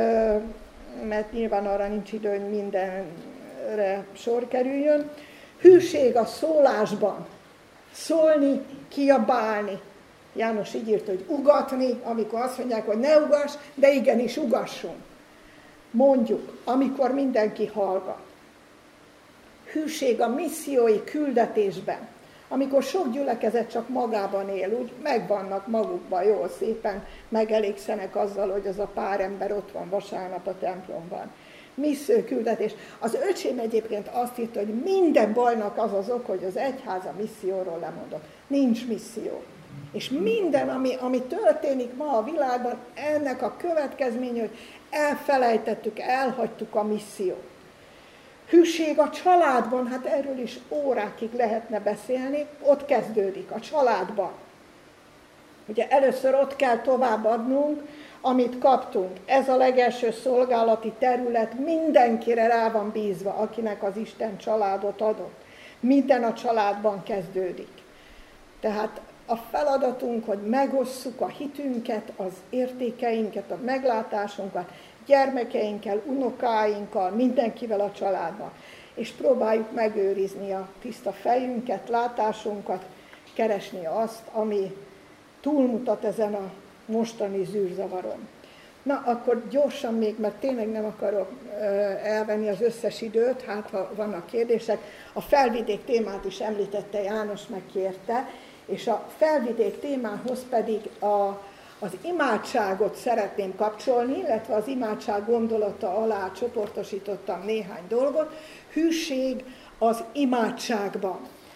mert nyilván arra nincs idő, hogy mindenre sor kerüljön. Hűség a szólásban. Szólni, kiabálni. János így írt, hogy ugatni, amikor azt mondják, hogy ne ugass, de igenis ugassunk. Mondjuk, amikor mindenki hallgat. Hűség a missziói küldetésben, amikor sok gyülekezet csak magában él, úgy megvannak magukban jól szépen, megelégszenek azzal, hogy az a pár ember ott van vasárnap a templomban. Missziói küldetés. Az öcsém egyébként azt írta, hogy minden bajnak az az ok, hogy az egyház a misszióról lemondott. Nincs misszió. És minden, ami történik ma a világban, ennek a következménye, hogy elfelejtettük, elhagytuk a missziót. Hűség a családban, hát erről is órákig lehetne beszélni, ott kezdődik, a családban. Ugye először ott kell továbbadnunk, amit kaptunk. Ez a legelső szolgálati terület mindenkire rá van bízva, akinek az Isten családot adott. Minden a családban kezdődik. Tehát a feladatunk, hogy megosszuk a hitünket, az értékeinket, a meglátásunkat, gyermekeinkkel, unokáinkkal, mindenkivel a családban. És próbáljuk megőrizni a tiszta fejünket, látásunkat, keresni azt, ami túlmutat ezen a mostani zűrzavaron. Na, akkor gyorsan még, mert tényleg nem akarok elvenni az összes időt, hát ha vannak kérdések. A felvidék témát is említette János, megkérte, és a felvidék témához pedig az imádságot szeretném kapcsolni, illetve az imádság gondolata alá csoportosítottam néhány dolgot. Hűség az imádságban.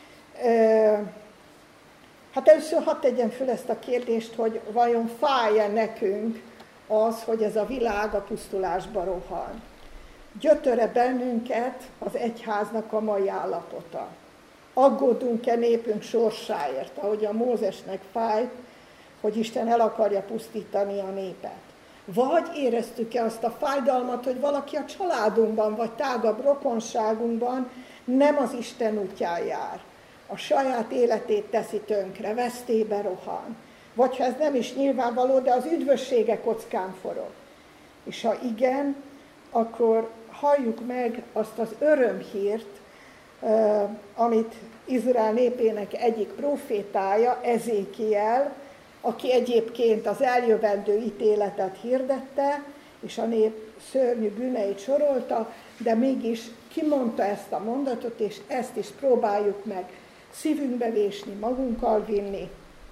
Hát először hadd tegyem föl ezt a kérdést, hogy vajon fáj-e nekünk az, hogy ez a világ a pusztulásba rohan. Gyötöre bennünket az egyháznak a mai állapota. Aggódunk-e népünk sorsáért, ahogy a Mózesnek fájt, hogy Isten el akarja pusztítani a népet. Vagy éreztük-e azt a fájdalmat, hogy valaki a családunkban, vagy tágabb rokonságunkban nem az Isten útján jár. A saját életét teszi tönkre, vesztébe rohan. Vagy ha ez nem is nyilvánvaló, de az üdvössége kockán forog. És ha igen, akkor halljuk meg azt az örömhírt, amit Izrael népének egyik profétája, Ezékiel, aki egyébként az eljövendő ítéletet hirdette, és a nép szörnyű bűneit sorolta, de mégis kimondta ezt a mondatot, és ezt is próbáljuk meg szívünkbe vésni, magunkkal vinni.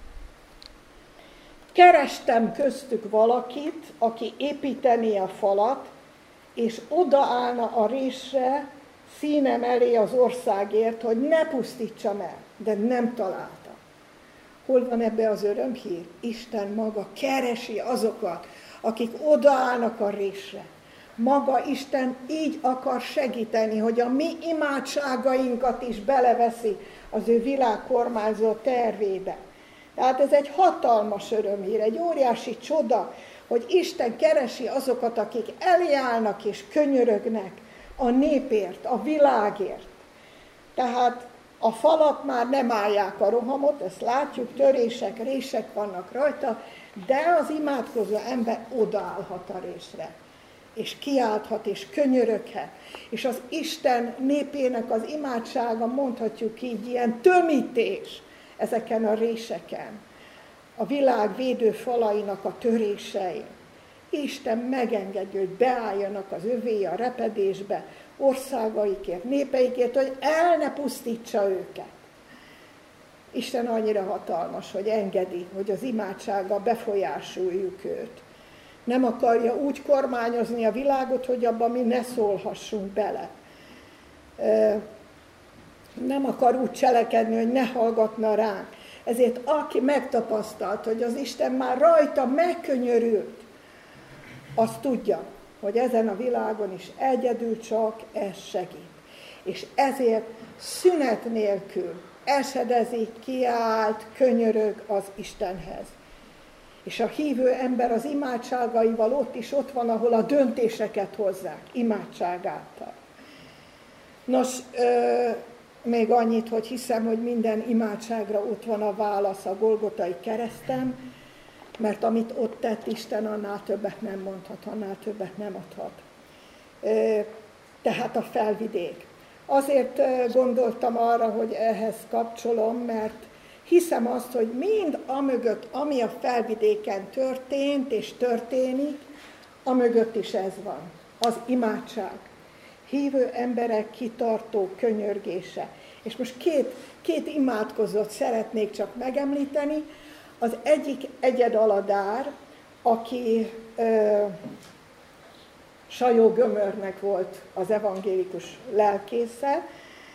Kerestem köztük valakit, aki építené a falat, és odaállna a résre, színem elé az országért, hogy ne pusztítsam el, de nem találta. Hol van ebbe az örömhír? Isten maga keresi azokat, akik odaállnak a résre. Maga Isten így akar segíteni, hogy a mi imádságainkat is beleveszi az ő világkormányzó tervébe. Tehát ez egy hatalmas örömhír, egy óriási csoda, hogy Isten keresi azokat, akik eljárnak és könyörögnek a népért, a világért. Tehát a falak már nem állják a rohamot, ezt látjuk, törések, rések vannak rajta, de az imádkozó ember odaállhat a résre, és kiálthat, és könyöröghet. És az Isten népének az imádsága, mondhatjuk így, ilyen tömítés ezeken a réseken, a világ védőfalainak a törésein. Isten megengedje, hogy beálljanak az övé a repedésbe, országaikért, népeikért, hogy el ne pusztítsa őket. Isten annyira hatalmas, hogy engedi, hogy az imádsággal befolyásoljuk őt. Nem akarja úgy kormányozni a világot, hogy abban mi ne szólhassunk bele. nem akar úgy cselekedni, hogy ne hallgatna ránk. Ezért aki megtapasztalt, hogy az Isten már rajta megkönyörült, az tudja, hogy ezen a világon is egyedül csak ez segít. És ezért szünet nélkül esedezik, kiált, könyörög az Istenhez. És a hívő ember az imádságaival ott van, ahol a döntéseket hozzák, imádság által. Nos, még annyit, hogy hiszem, hogy minden imádságra ott van a válasz a Golgotai kereszten, mert amit ott tett Isten, annál többet nem mondhat, annál többet nem adhat. Tehát a felvidék. Azért gondoltam arra, hogy ehhez kapcsolom, mert hiszem azt, hogy mind amögött, ami a felvidéken történt és történik, amögött is ez van. Az imádság. Hívő emberek kitartó könyörgése. És most két imádkozót szeretnék csak megemlíteni. Az egyik Egyedaladár, aki Sajó Gömörnek volt az evangélikus lelkésze,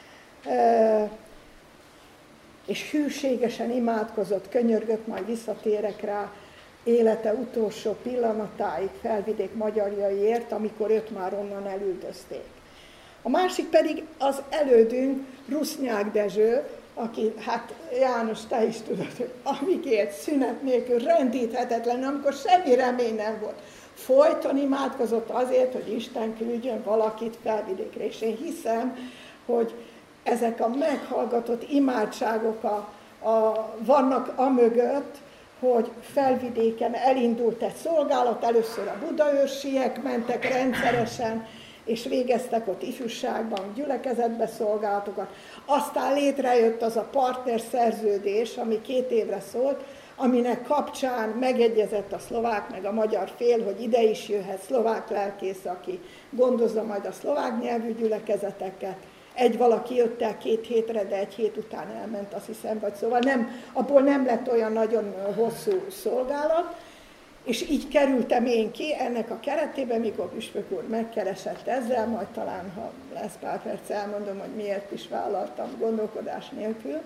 és hűségesen imádkozott, könyörgött, majd visszatérek rá élete utolsó pillanatáig Felvidék magyarjaiért, amikor őt már onnan elüldözték. A másik pedig az elődünk, Rusznyák Dezső, aki, hát János, te is tudod, hogy amíg élt szünet nélkül, rendíthetetlen, amikor semmi remény nem volt. Folyton imádkozott azért, hogy Isten küldjön valakit Felvidékre, és én hiszem, hogy ezek a meghallgatott imádságok vannak amögött, hogy Felvidéken elindult egy szolgálat, először a budaörsiek mentek rendszeresen, és végeztek ott ifjúságban, gyülekezetbe szolgálatokat. Aztán létrejött az a partnerszerződés, ami 2 évre szólt, aminek kapcsán megegyezett a szlovák meg a magyar fél, hogy ide is jöhet szlovák lelkész, aki gondozza majd a szlovák nyelvű gyülekezeteket. Egy valaki jött el 2 hétre, de 1 hét után elment, azt hiszem, vagy szóval abból nem lett olyan nagyon hosszú szolgálat, és így kerültem én ki ennek a keretében, mikor püspök úr megkeresett ezzel, majd talán, ha lesz pár perc, elmondom, hogy miért is vállaltam gondolkodás nélkül.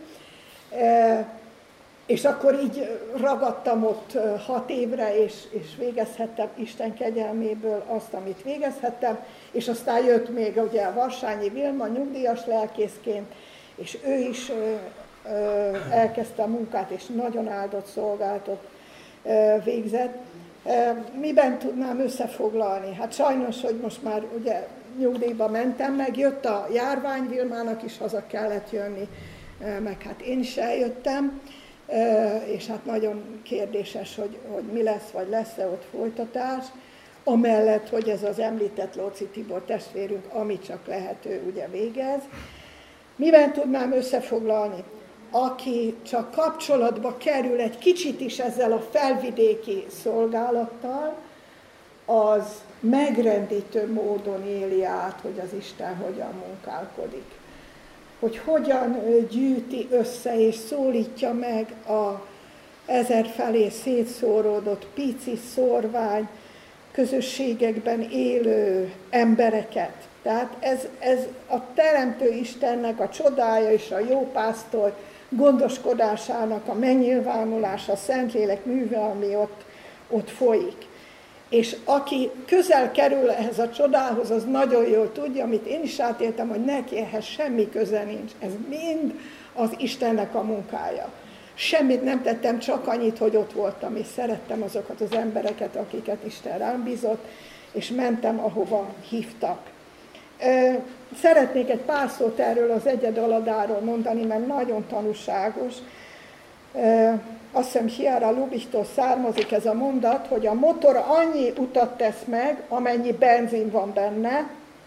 És akkor így ragadtam ott 6 évre, és végezhettem Isten kegyelméből azt, amit végezhettem, és aztán jött még ugye a Varsányi Vilma nyugdíjas lelkészként, és ő is elkezdte a munkát, és nagyon áldott szolgálatot végzett. Miben tudnám összefoglalni? Hát sajnos, hogy most már ugye nyugdíjba mentem, meg jött a járvány, Vilmának is haza kellett jönni, meg hát én is eljöttem, és hát nagyon kérdéses, hogy mi lesz, vagy lesz-e ott folytatás, amellett, hogy ez az említett Lóczy Tibor testvérünk, amit csak lehető, ugye végez. Miben tudnám összefoglalni? Aki csak kapcsolatba kerül egy kicsit is ezzel a felvidéki szolgálattal, az megrendítő módon éli át, hogy az Isten hogyan munkálkodik. Hogy hogyan gyűjti össze és szólítja meg a 1000 felé szétszóródott pici szórvány közösségekben élő embereket. Tehát ez a Teremtő Istennek a csodája és a jó pásztor gondoskodásának a megnyilvánulása, a Szentlélek műve, ami ott folyik. És aki közel kerül ehhez a csodához, az nagyon jól tudja, amit én is átéltem, hogy neki ehhez semmi köze nincs. Ez mind az Istennek a munkája. Semmit nem tettem, csak annyit, hogy ott voltam, és szerettem azokat az embereket, akiket Isten rám bízott, és mentem, ahova hívtak. Szeretnék egy pár szót erről az Egyedaladáról mondani, mert nagyon tanúságos. Azt hiszem, Hiára Lubichtól származik ez a mondat, hogy a motor annyi utat tesz meg, amennyi benzin van benne.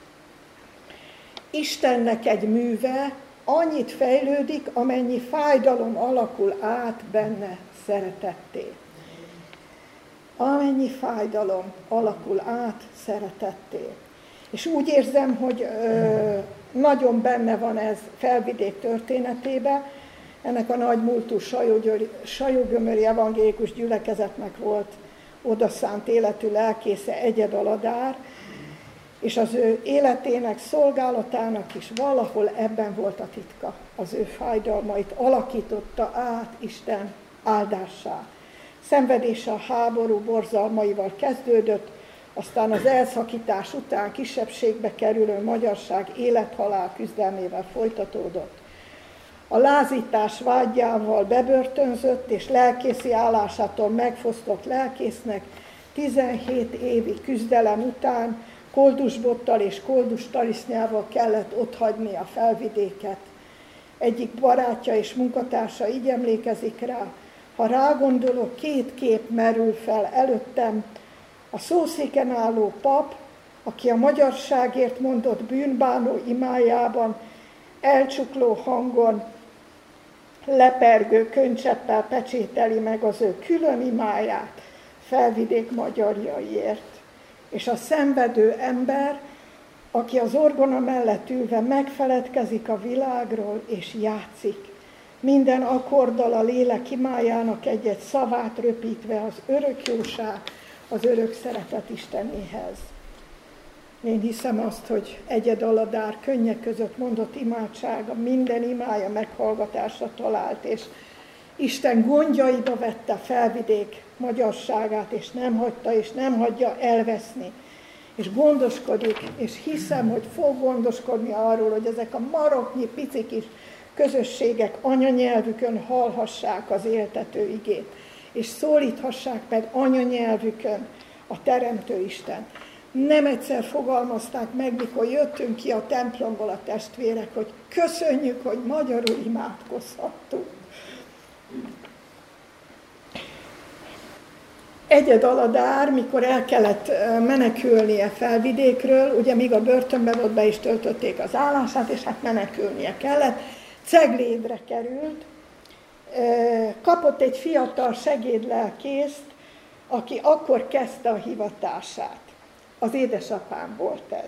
Istennek egy műve annyit fejlődik, amennyi fájdalom alakul át benne szeretetté. Amennyi fájdalom alakul át szeretetté. És úgy érzem, hogy nagyon benne van ez Felvidék történetében. Ennek a nagymúltú Sajó-Gömöri evangélikus gyülekezetnek volt odaszánt életű lelkésze Egyedaladár, és az ő életének, szolgálatának is valahol ebben volt a titka. Az ő fájdalmait alakította át Isten áldássá. Szenvedése a háború borzalmaival kezdődött, aztán az elszakítás után kisebbségbe kerülő magyarság élet-halál küzdelmével folytatódott. A lázítás vádjával bebörtönzött és lelkészi állásától megfosztott lelkésznek 17 évi küzdelem után koldusbottal és koldustarisznyával kellett otthagyni a Felvidéket. Egyik barátja és munkatársa így emlékezik rá: ha rágondolok, 2 kép merül fel előttem, a szószéken álló pap, aki a magyarságért mondott bűnbánó imájában elcsukló hangon lepergő könycseppel pecsételi meg az ő külön imáját Felvidék magyarjaiért. És a szenvedő ember, aki az orgona mellett ülve megfeledkezik a világról és játszik, minden akkorddal a lélek imájának egy-egy szavát röpítve az örök jóság, az örök szeretet Istenéhez. Én hiszem azt, hogy Egyedaladár könnyek között mondott imádsága minden imája meghallgatásra talált, és Isten gondjaiba vette Felvidék magyarságát, és nem hagyta, és nem hagyja elveszni. És gondoskodik, és hiszem, hogy fog gondoskodni arról, hogy ezek a maroknyi pici kis közösségek anyanyelvükön hallhassák az éltető igét, és szólíthassák meg anyanyelvükön a Teremtő Isten. Nem egyszer fogalmazták meg, mikor jöttünk ki a templomból a testvérek, hogy köszönjük, hogy magyarul imádkozhattunk. Egyedaladár, mikor el kellett menekülnie Felvidékről, ugye míg a börtönbe volt, be is töltötték az állását, és hát menekülnie kellett, Ceglédre került, kapott egy fiatal segédlelkészt, aki akkor kezdte a hivatását. Az édesapám volt ez.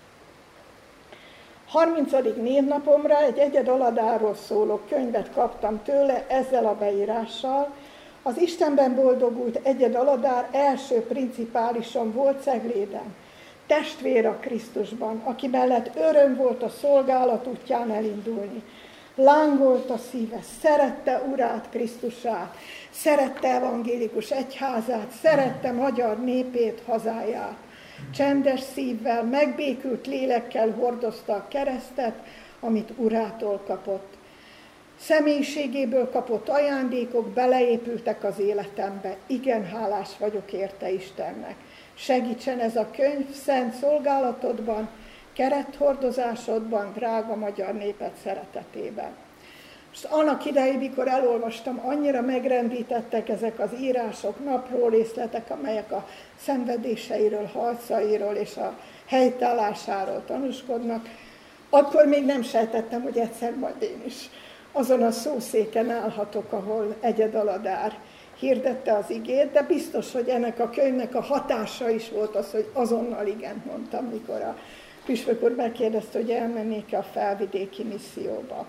30. névnapomra egy Egyedaladáról szóló könyvet kaptam tőle ezzel a beírással. Az Istenben boldogult Egyedaladár első principálisom volt Cegléden. Testvér a Krisztusban, aki mellett öröm volt a szolgálat útján elindulni. Lángolt a szíve, szerette Urát, Krisztusát, szerette evangélikus egyházát, szerette magyar népét, hazáját. Csendes szívvel, megbékült lélekkel hordozta a keresztet, amit Urától kapott. Személyiségéből kapott ajándékok beleépültek az életembe. Igen hálás vagyok érte Istennek. Segítsen ez a könyv szent szolgálatodban, kerethordozásodban, drága magyar néped szeretetében. Most annak idején, mikor elolvastam, annyira megrendítettek ezek az írások, napró részletek, amelyek a szenvedéseiről, harcairól és a helytállásáról tanúskodnak, akkor még nem sejtettem, hogy egyszer majd én is azon a szószéken állhatok, ahol Egyedaladár hirdette az igét, de biztos, hogy ennek a könyvnek a hatása is volt az, hogy azonnal igent mondtam, mikor a püspök úr megkérdezte, hogy elmennék-e a felvidéki misszióba.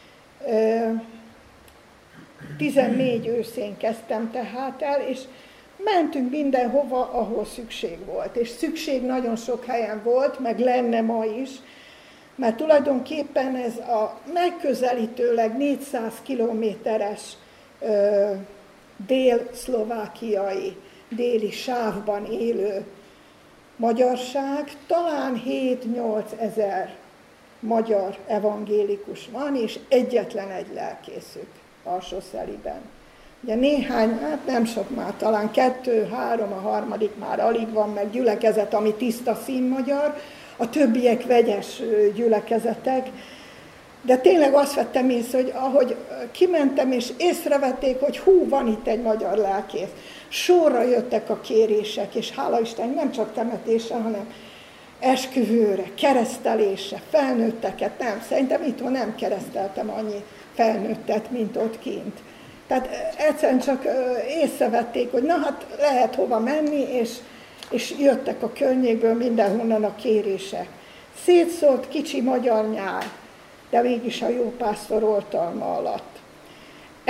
14 őszén kezdtem tehát el, és mentünk mindenhova, ahol szükség volt. És szükség nagyon sok helyen volt, meg lenne ma is, mert tulajdonképpen ez a megközelítőleg 400 kilométeres dél-szlovákiai, déli sávban élő magyarság, talán 7-8 ezer magyar evangélikus van, és egyetlen egy lelkészük Alsószeliben. Ugye néhány, hát nem sok már, talán 2-3, a harmadik már alig van, meg gyülekezet, ami tiszta színmagyar, a többiek vegyes gyülekezetek, de tényleg azt vettem észre, hogy ahogy kimentem, és észrevették, hogy hú, van itt egy magyar lelkész. Sorra jöttek a kérések, és hála Isten, nem csak temetésre, hanem esküvőre, keresztelésre, felnőtteket nem. Szerintem itthon nem kereszteltem annyi felnőttet, mint ott kint. Tehát egyszerűen csak észrevették, hogy na hát lehet hova menni, és jöttek a környékből mindenhonnan a kérések. Szétszólt kicsi magyar nyár, de mégis a jó pásztor oltalma alatt.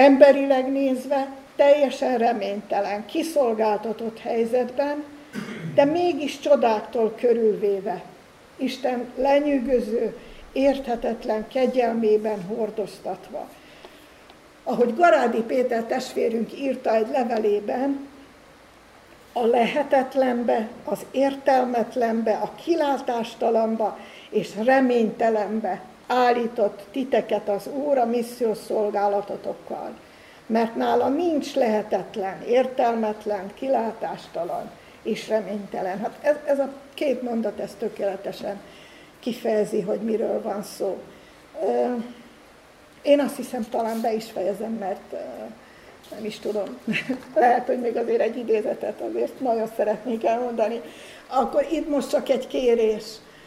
Emberileg nézve teljesen reménytelen, kiszolgáltatott helyzetben, de mégis csodáktól körülvéve. Isten lenyűgöző, érthetetlen kegyelmében hordoztatva. Ahogy Garádi Péter testvérünk írta egy levelében, a lehetetlenbe, az értelmetlenbe, a kilátástalanba és reménytelenbe állított titeket az Úr a missziós szolgálatotokkal. Mert nála nincs lehetetlen, értelmetlen, kilátástalan és reménytelen. Hát ez a két mondat, ez tökéletesen kifejezi, hogy miről van szó. Én azt hiszem, talán be is fejezem, mert nem is tudom, lehet, hogy még azért egy idézetet azért nagyon szeretnék elmondani. Akkor itt most csak egy kérés,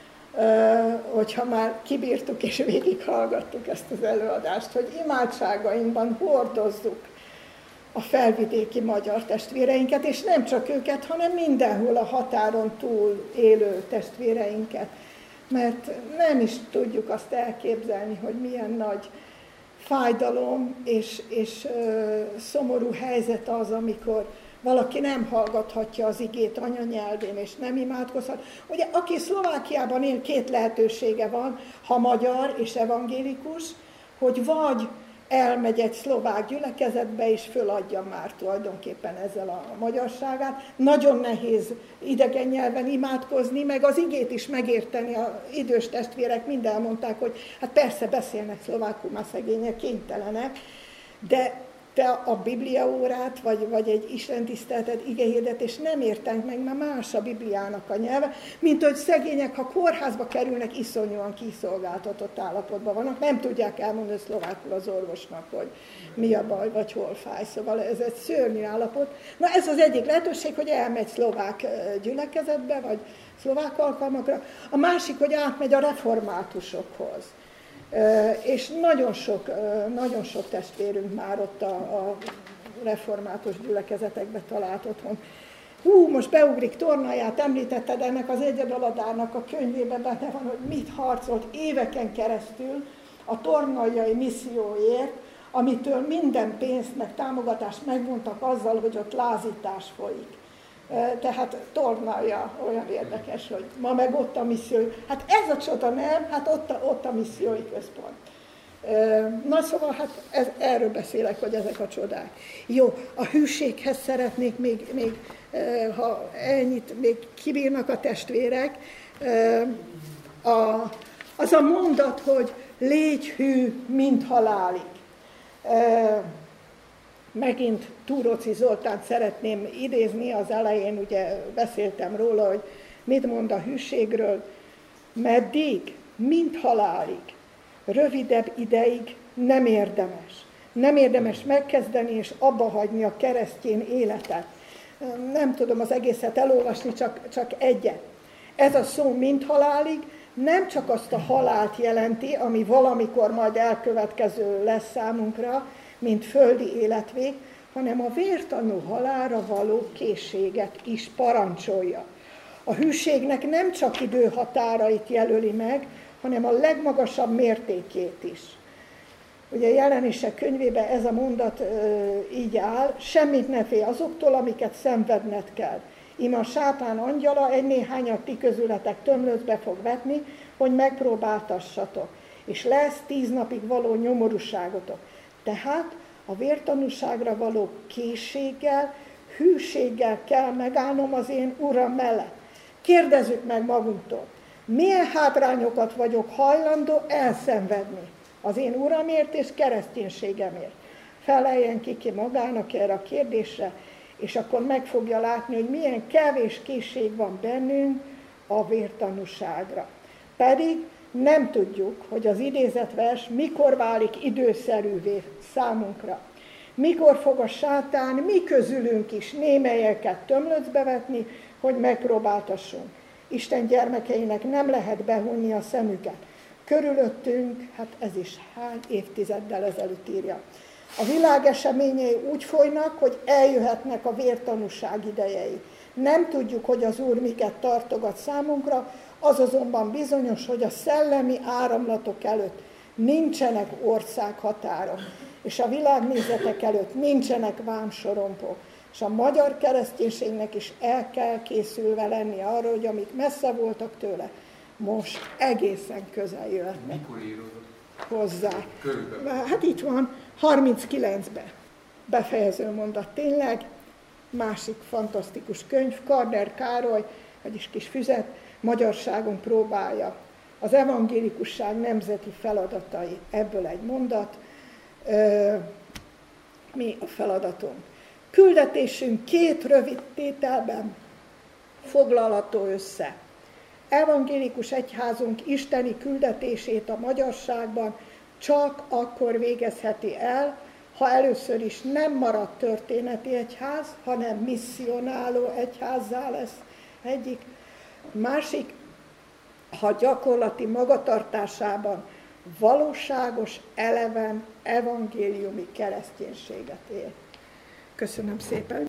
hogyha már kibírtuk és végighallgattuk ezt az előadást, hogy imádságainkban hordozzuk a felvidéki magyar testvéreinket, és nem csak őket, hanem mindenhol a határon túl élő testvéreinket. Mert nem is tudjuk azt elképzelni, hogy milyen nagy fájdalom és szomorú helyzet az, amikor valaki nem hallgathatja az igét anyanyelvén, és nem imádkozhat. Ugye, aki Szlovákiában él, két lehetősége van, ha magyar és evangélikus, hogy vagy elmegy egy szlovák gyülekezetbe, és föladja már tulajdonképpen ezzel a magyarságát. Nagyon nehéz idegen nyelven imádkozni, meg az igét is megérteni. Az idős testvérek mind elmondták, hogy hát persze beszélnek szlovákul, már szegények kénytelenek, de te a bibliaórát, vagy egy istentiszteletet, igehirdetés nem értenek meg, már más a Bibliának a nyelve, mint hogy szegények, ha kórházba kerülnek, iszonyúan kiszolgáltatott állapotban vannak, nem tudják elmondani szlovákul az orvosnak, hogy mi a baj, vagy hol fáj. Szóval ez egy szörnyű állapot. Na ez az egyik lehetőség, hogy elmegy szlovák gyülekezetbe, vagy szlovák alkalmakra. A másik, hogy átmegy a reformátusokhoz. És nagyon sok testvérünk már ott a református gyülekezetekbe talált otthon. Most beugrik Tornaját, említetted, ennek az Egyedaladának a könyvében benne van, hogy mit harcolt éveken keresztül a tornajai misszióért, amitől minden pénzt meg támogatást megvontak azzal, hogy ott lázítás folyik. Tehát Tornaja olyan érdekes, hogy ma meg ott a missziói. Hát ez a csoda nem, hát ott a missziói központ. Na szóval, hát erről beszélek, hogy ezek a csodák. Jó, a hűséghez szeretnék még ha ennyit még kibírnak a testvérek, az a mondat, hogy légy hű, mint halálig. Megint Túróczi Zoltánt szeretném idézni, az elején ugye beszéltem róla, hogy mit mond a hűségről. Meddig? Mint halálig. Rövidebb ideig nem érdemes. Nem érdemes megkezdeni és abbahagyni a keresztény életet. Nem tudom az egészet elolvasni, csak egyet. Ez a szó mint halálig nem csak azt a halált jelenti, ami valamikor majd elkövetkező lesz számunkra, mint földi életvég, hanem a vértanú halálra való készséget is parancsolja. A hűségnek nem csak időhatárait jelöli meg, hanem a legmagasabb mértékét is. Ugye a Jelenések könyvében ez a mondat így áll, semmit ne félj azoktól, amiket szenvedned kell. Íme a sátán angyala egy-néhányat ti közületek tömlöcbe fog vetni, hogy megpróbáltassatok, és lesz 10 napig való nyomorúságotok. Tehát a vértanúságra való készséggel, hűséggel kell megállnom az én Uram mellett. Kérdezzük meg magunktól, milyen hátrányokat vagyok hajlandó elszenvedni az én Uramért és kereszténységemért. Feleljen ki magának erre a kérdésre, és akkor meg fogja látni, hogy milyen kevés készség van bennünk a vértanúságra. Pedig nem tudjuk, hogy az idézett vers mikor válik időszerűvé számunkra. Mikor fog a sátán mi közülünk is némelyeket tömlöcbe vetni, hogy megpróbáltassunk. Isten gyermekeinek nem lehet behunni a szemüket. Körülöttünk, hát ez is hány évtizeddel ezelőtt írja. A világ eseményei úgy folynak, hogy eljöhetnek a vértanúság idejei. Nem tudjuk, hogy az Úr miket tartogat számunkra, az azonban bizonyos, hogy a szellemi áramlatok előtt nincsenek országhatárok, és a világnézetek előtt nincsenek vámsorompok. És a magyar kereszténységnek is el kell készülve lenni arra, hogy amik messze voltak tőle, most egészen közel jöhetnek. Mikor írod? Hozzá. Körülbelül. Hát itt van, 39-ben. Befejező mondat tényleg. Másik fantasztikus könyv, Karner Károly, vagyis kis füzet, magyarságon próbálja az evangélikusság nemzeti feladatai. Ebből egy mondat. Mi a feladatunk? Küldetésünk 2 rövid tételben foglalható össze. Evangélikus egyházunk isteni küldetését a magyarságban csak akkor végezheti el, ha először is nem marad történeti egyház, hanem misszionáló egyházzá lesz egyik. Másik, ha gyakorlati magatartásában valóságos, eleven, evangéliumi kereszténységet él. Köszönöm szépen!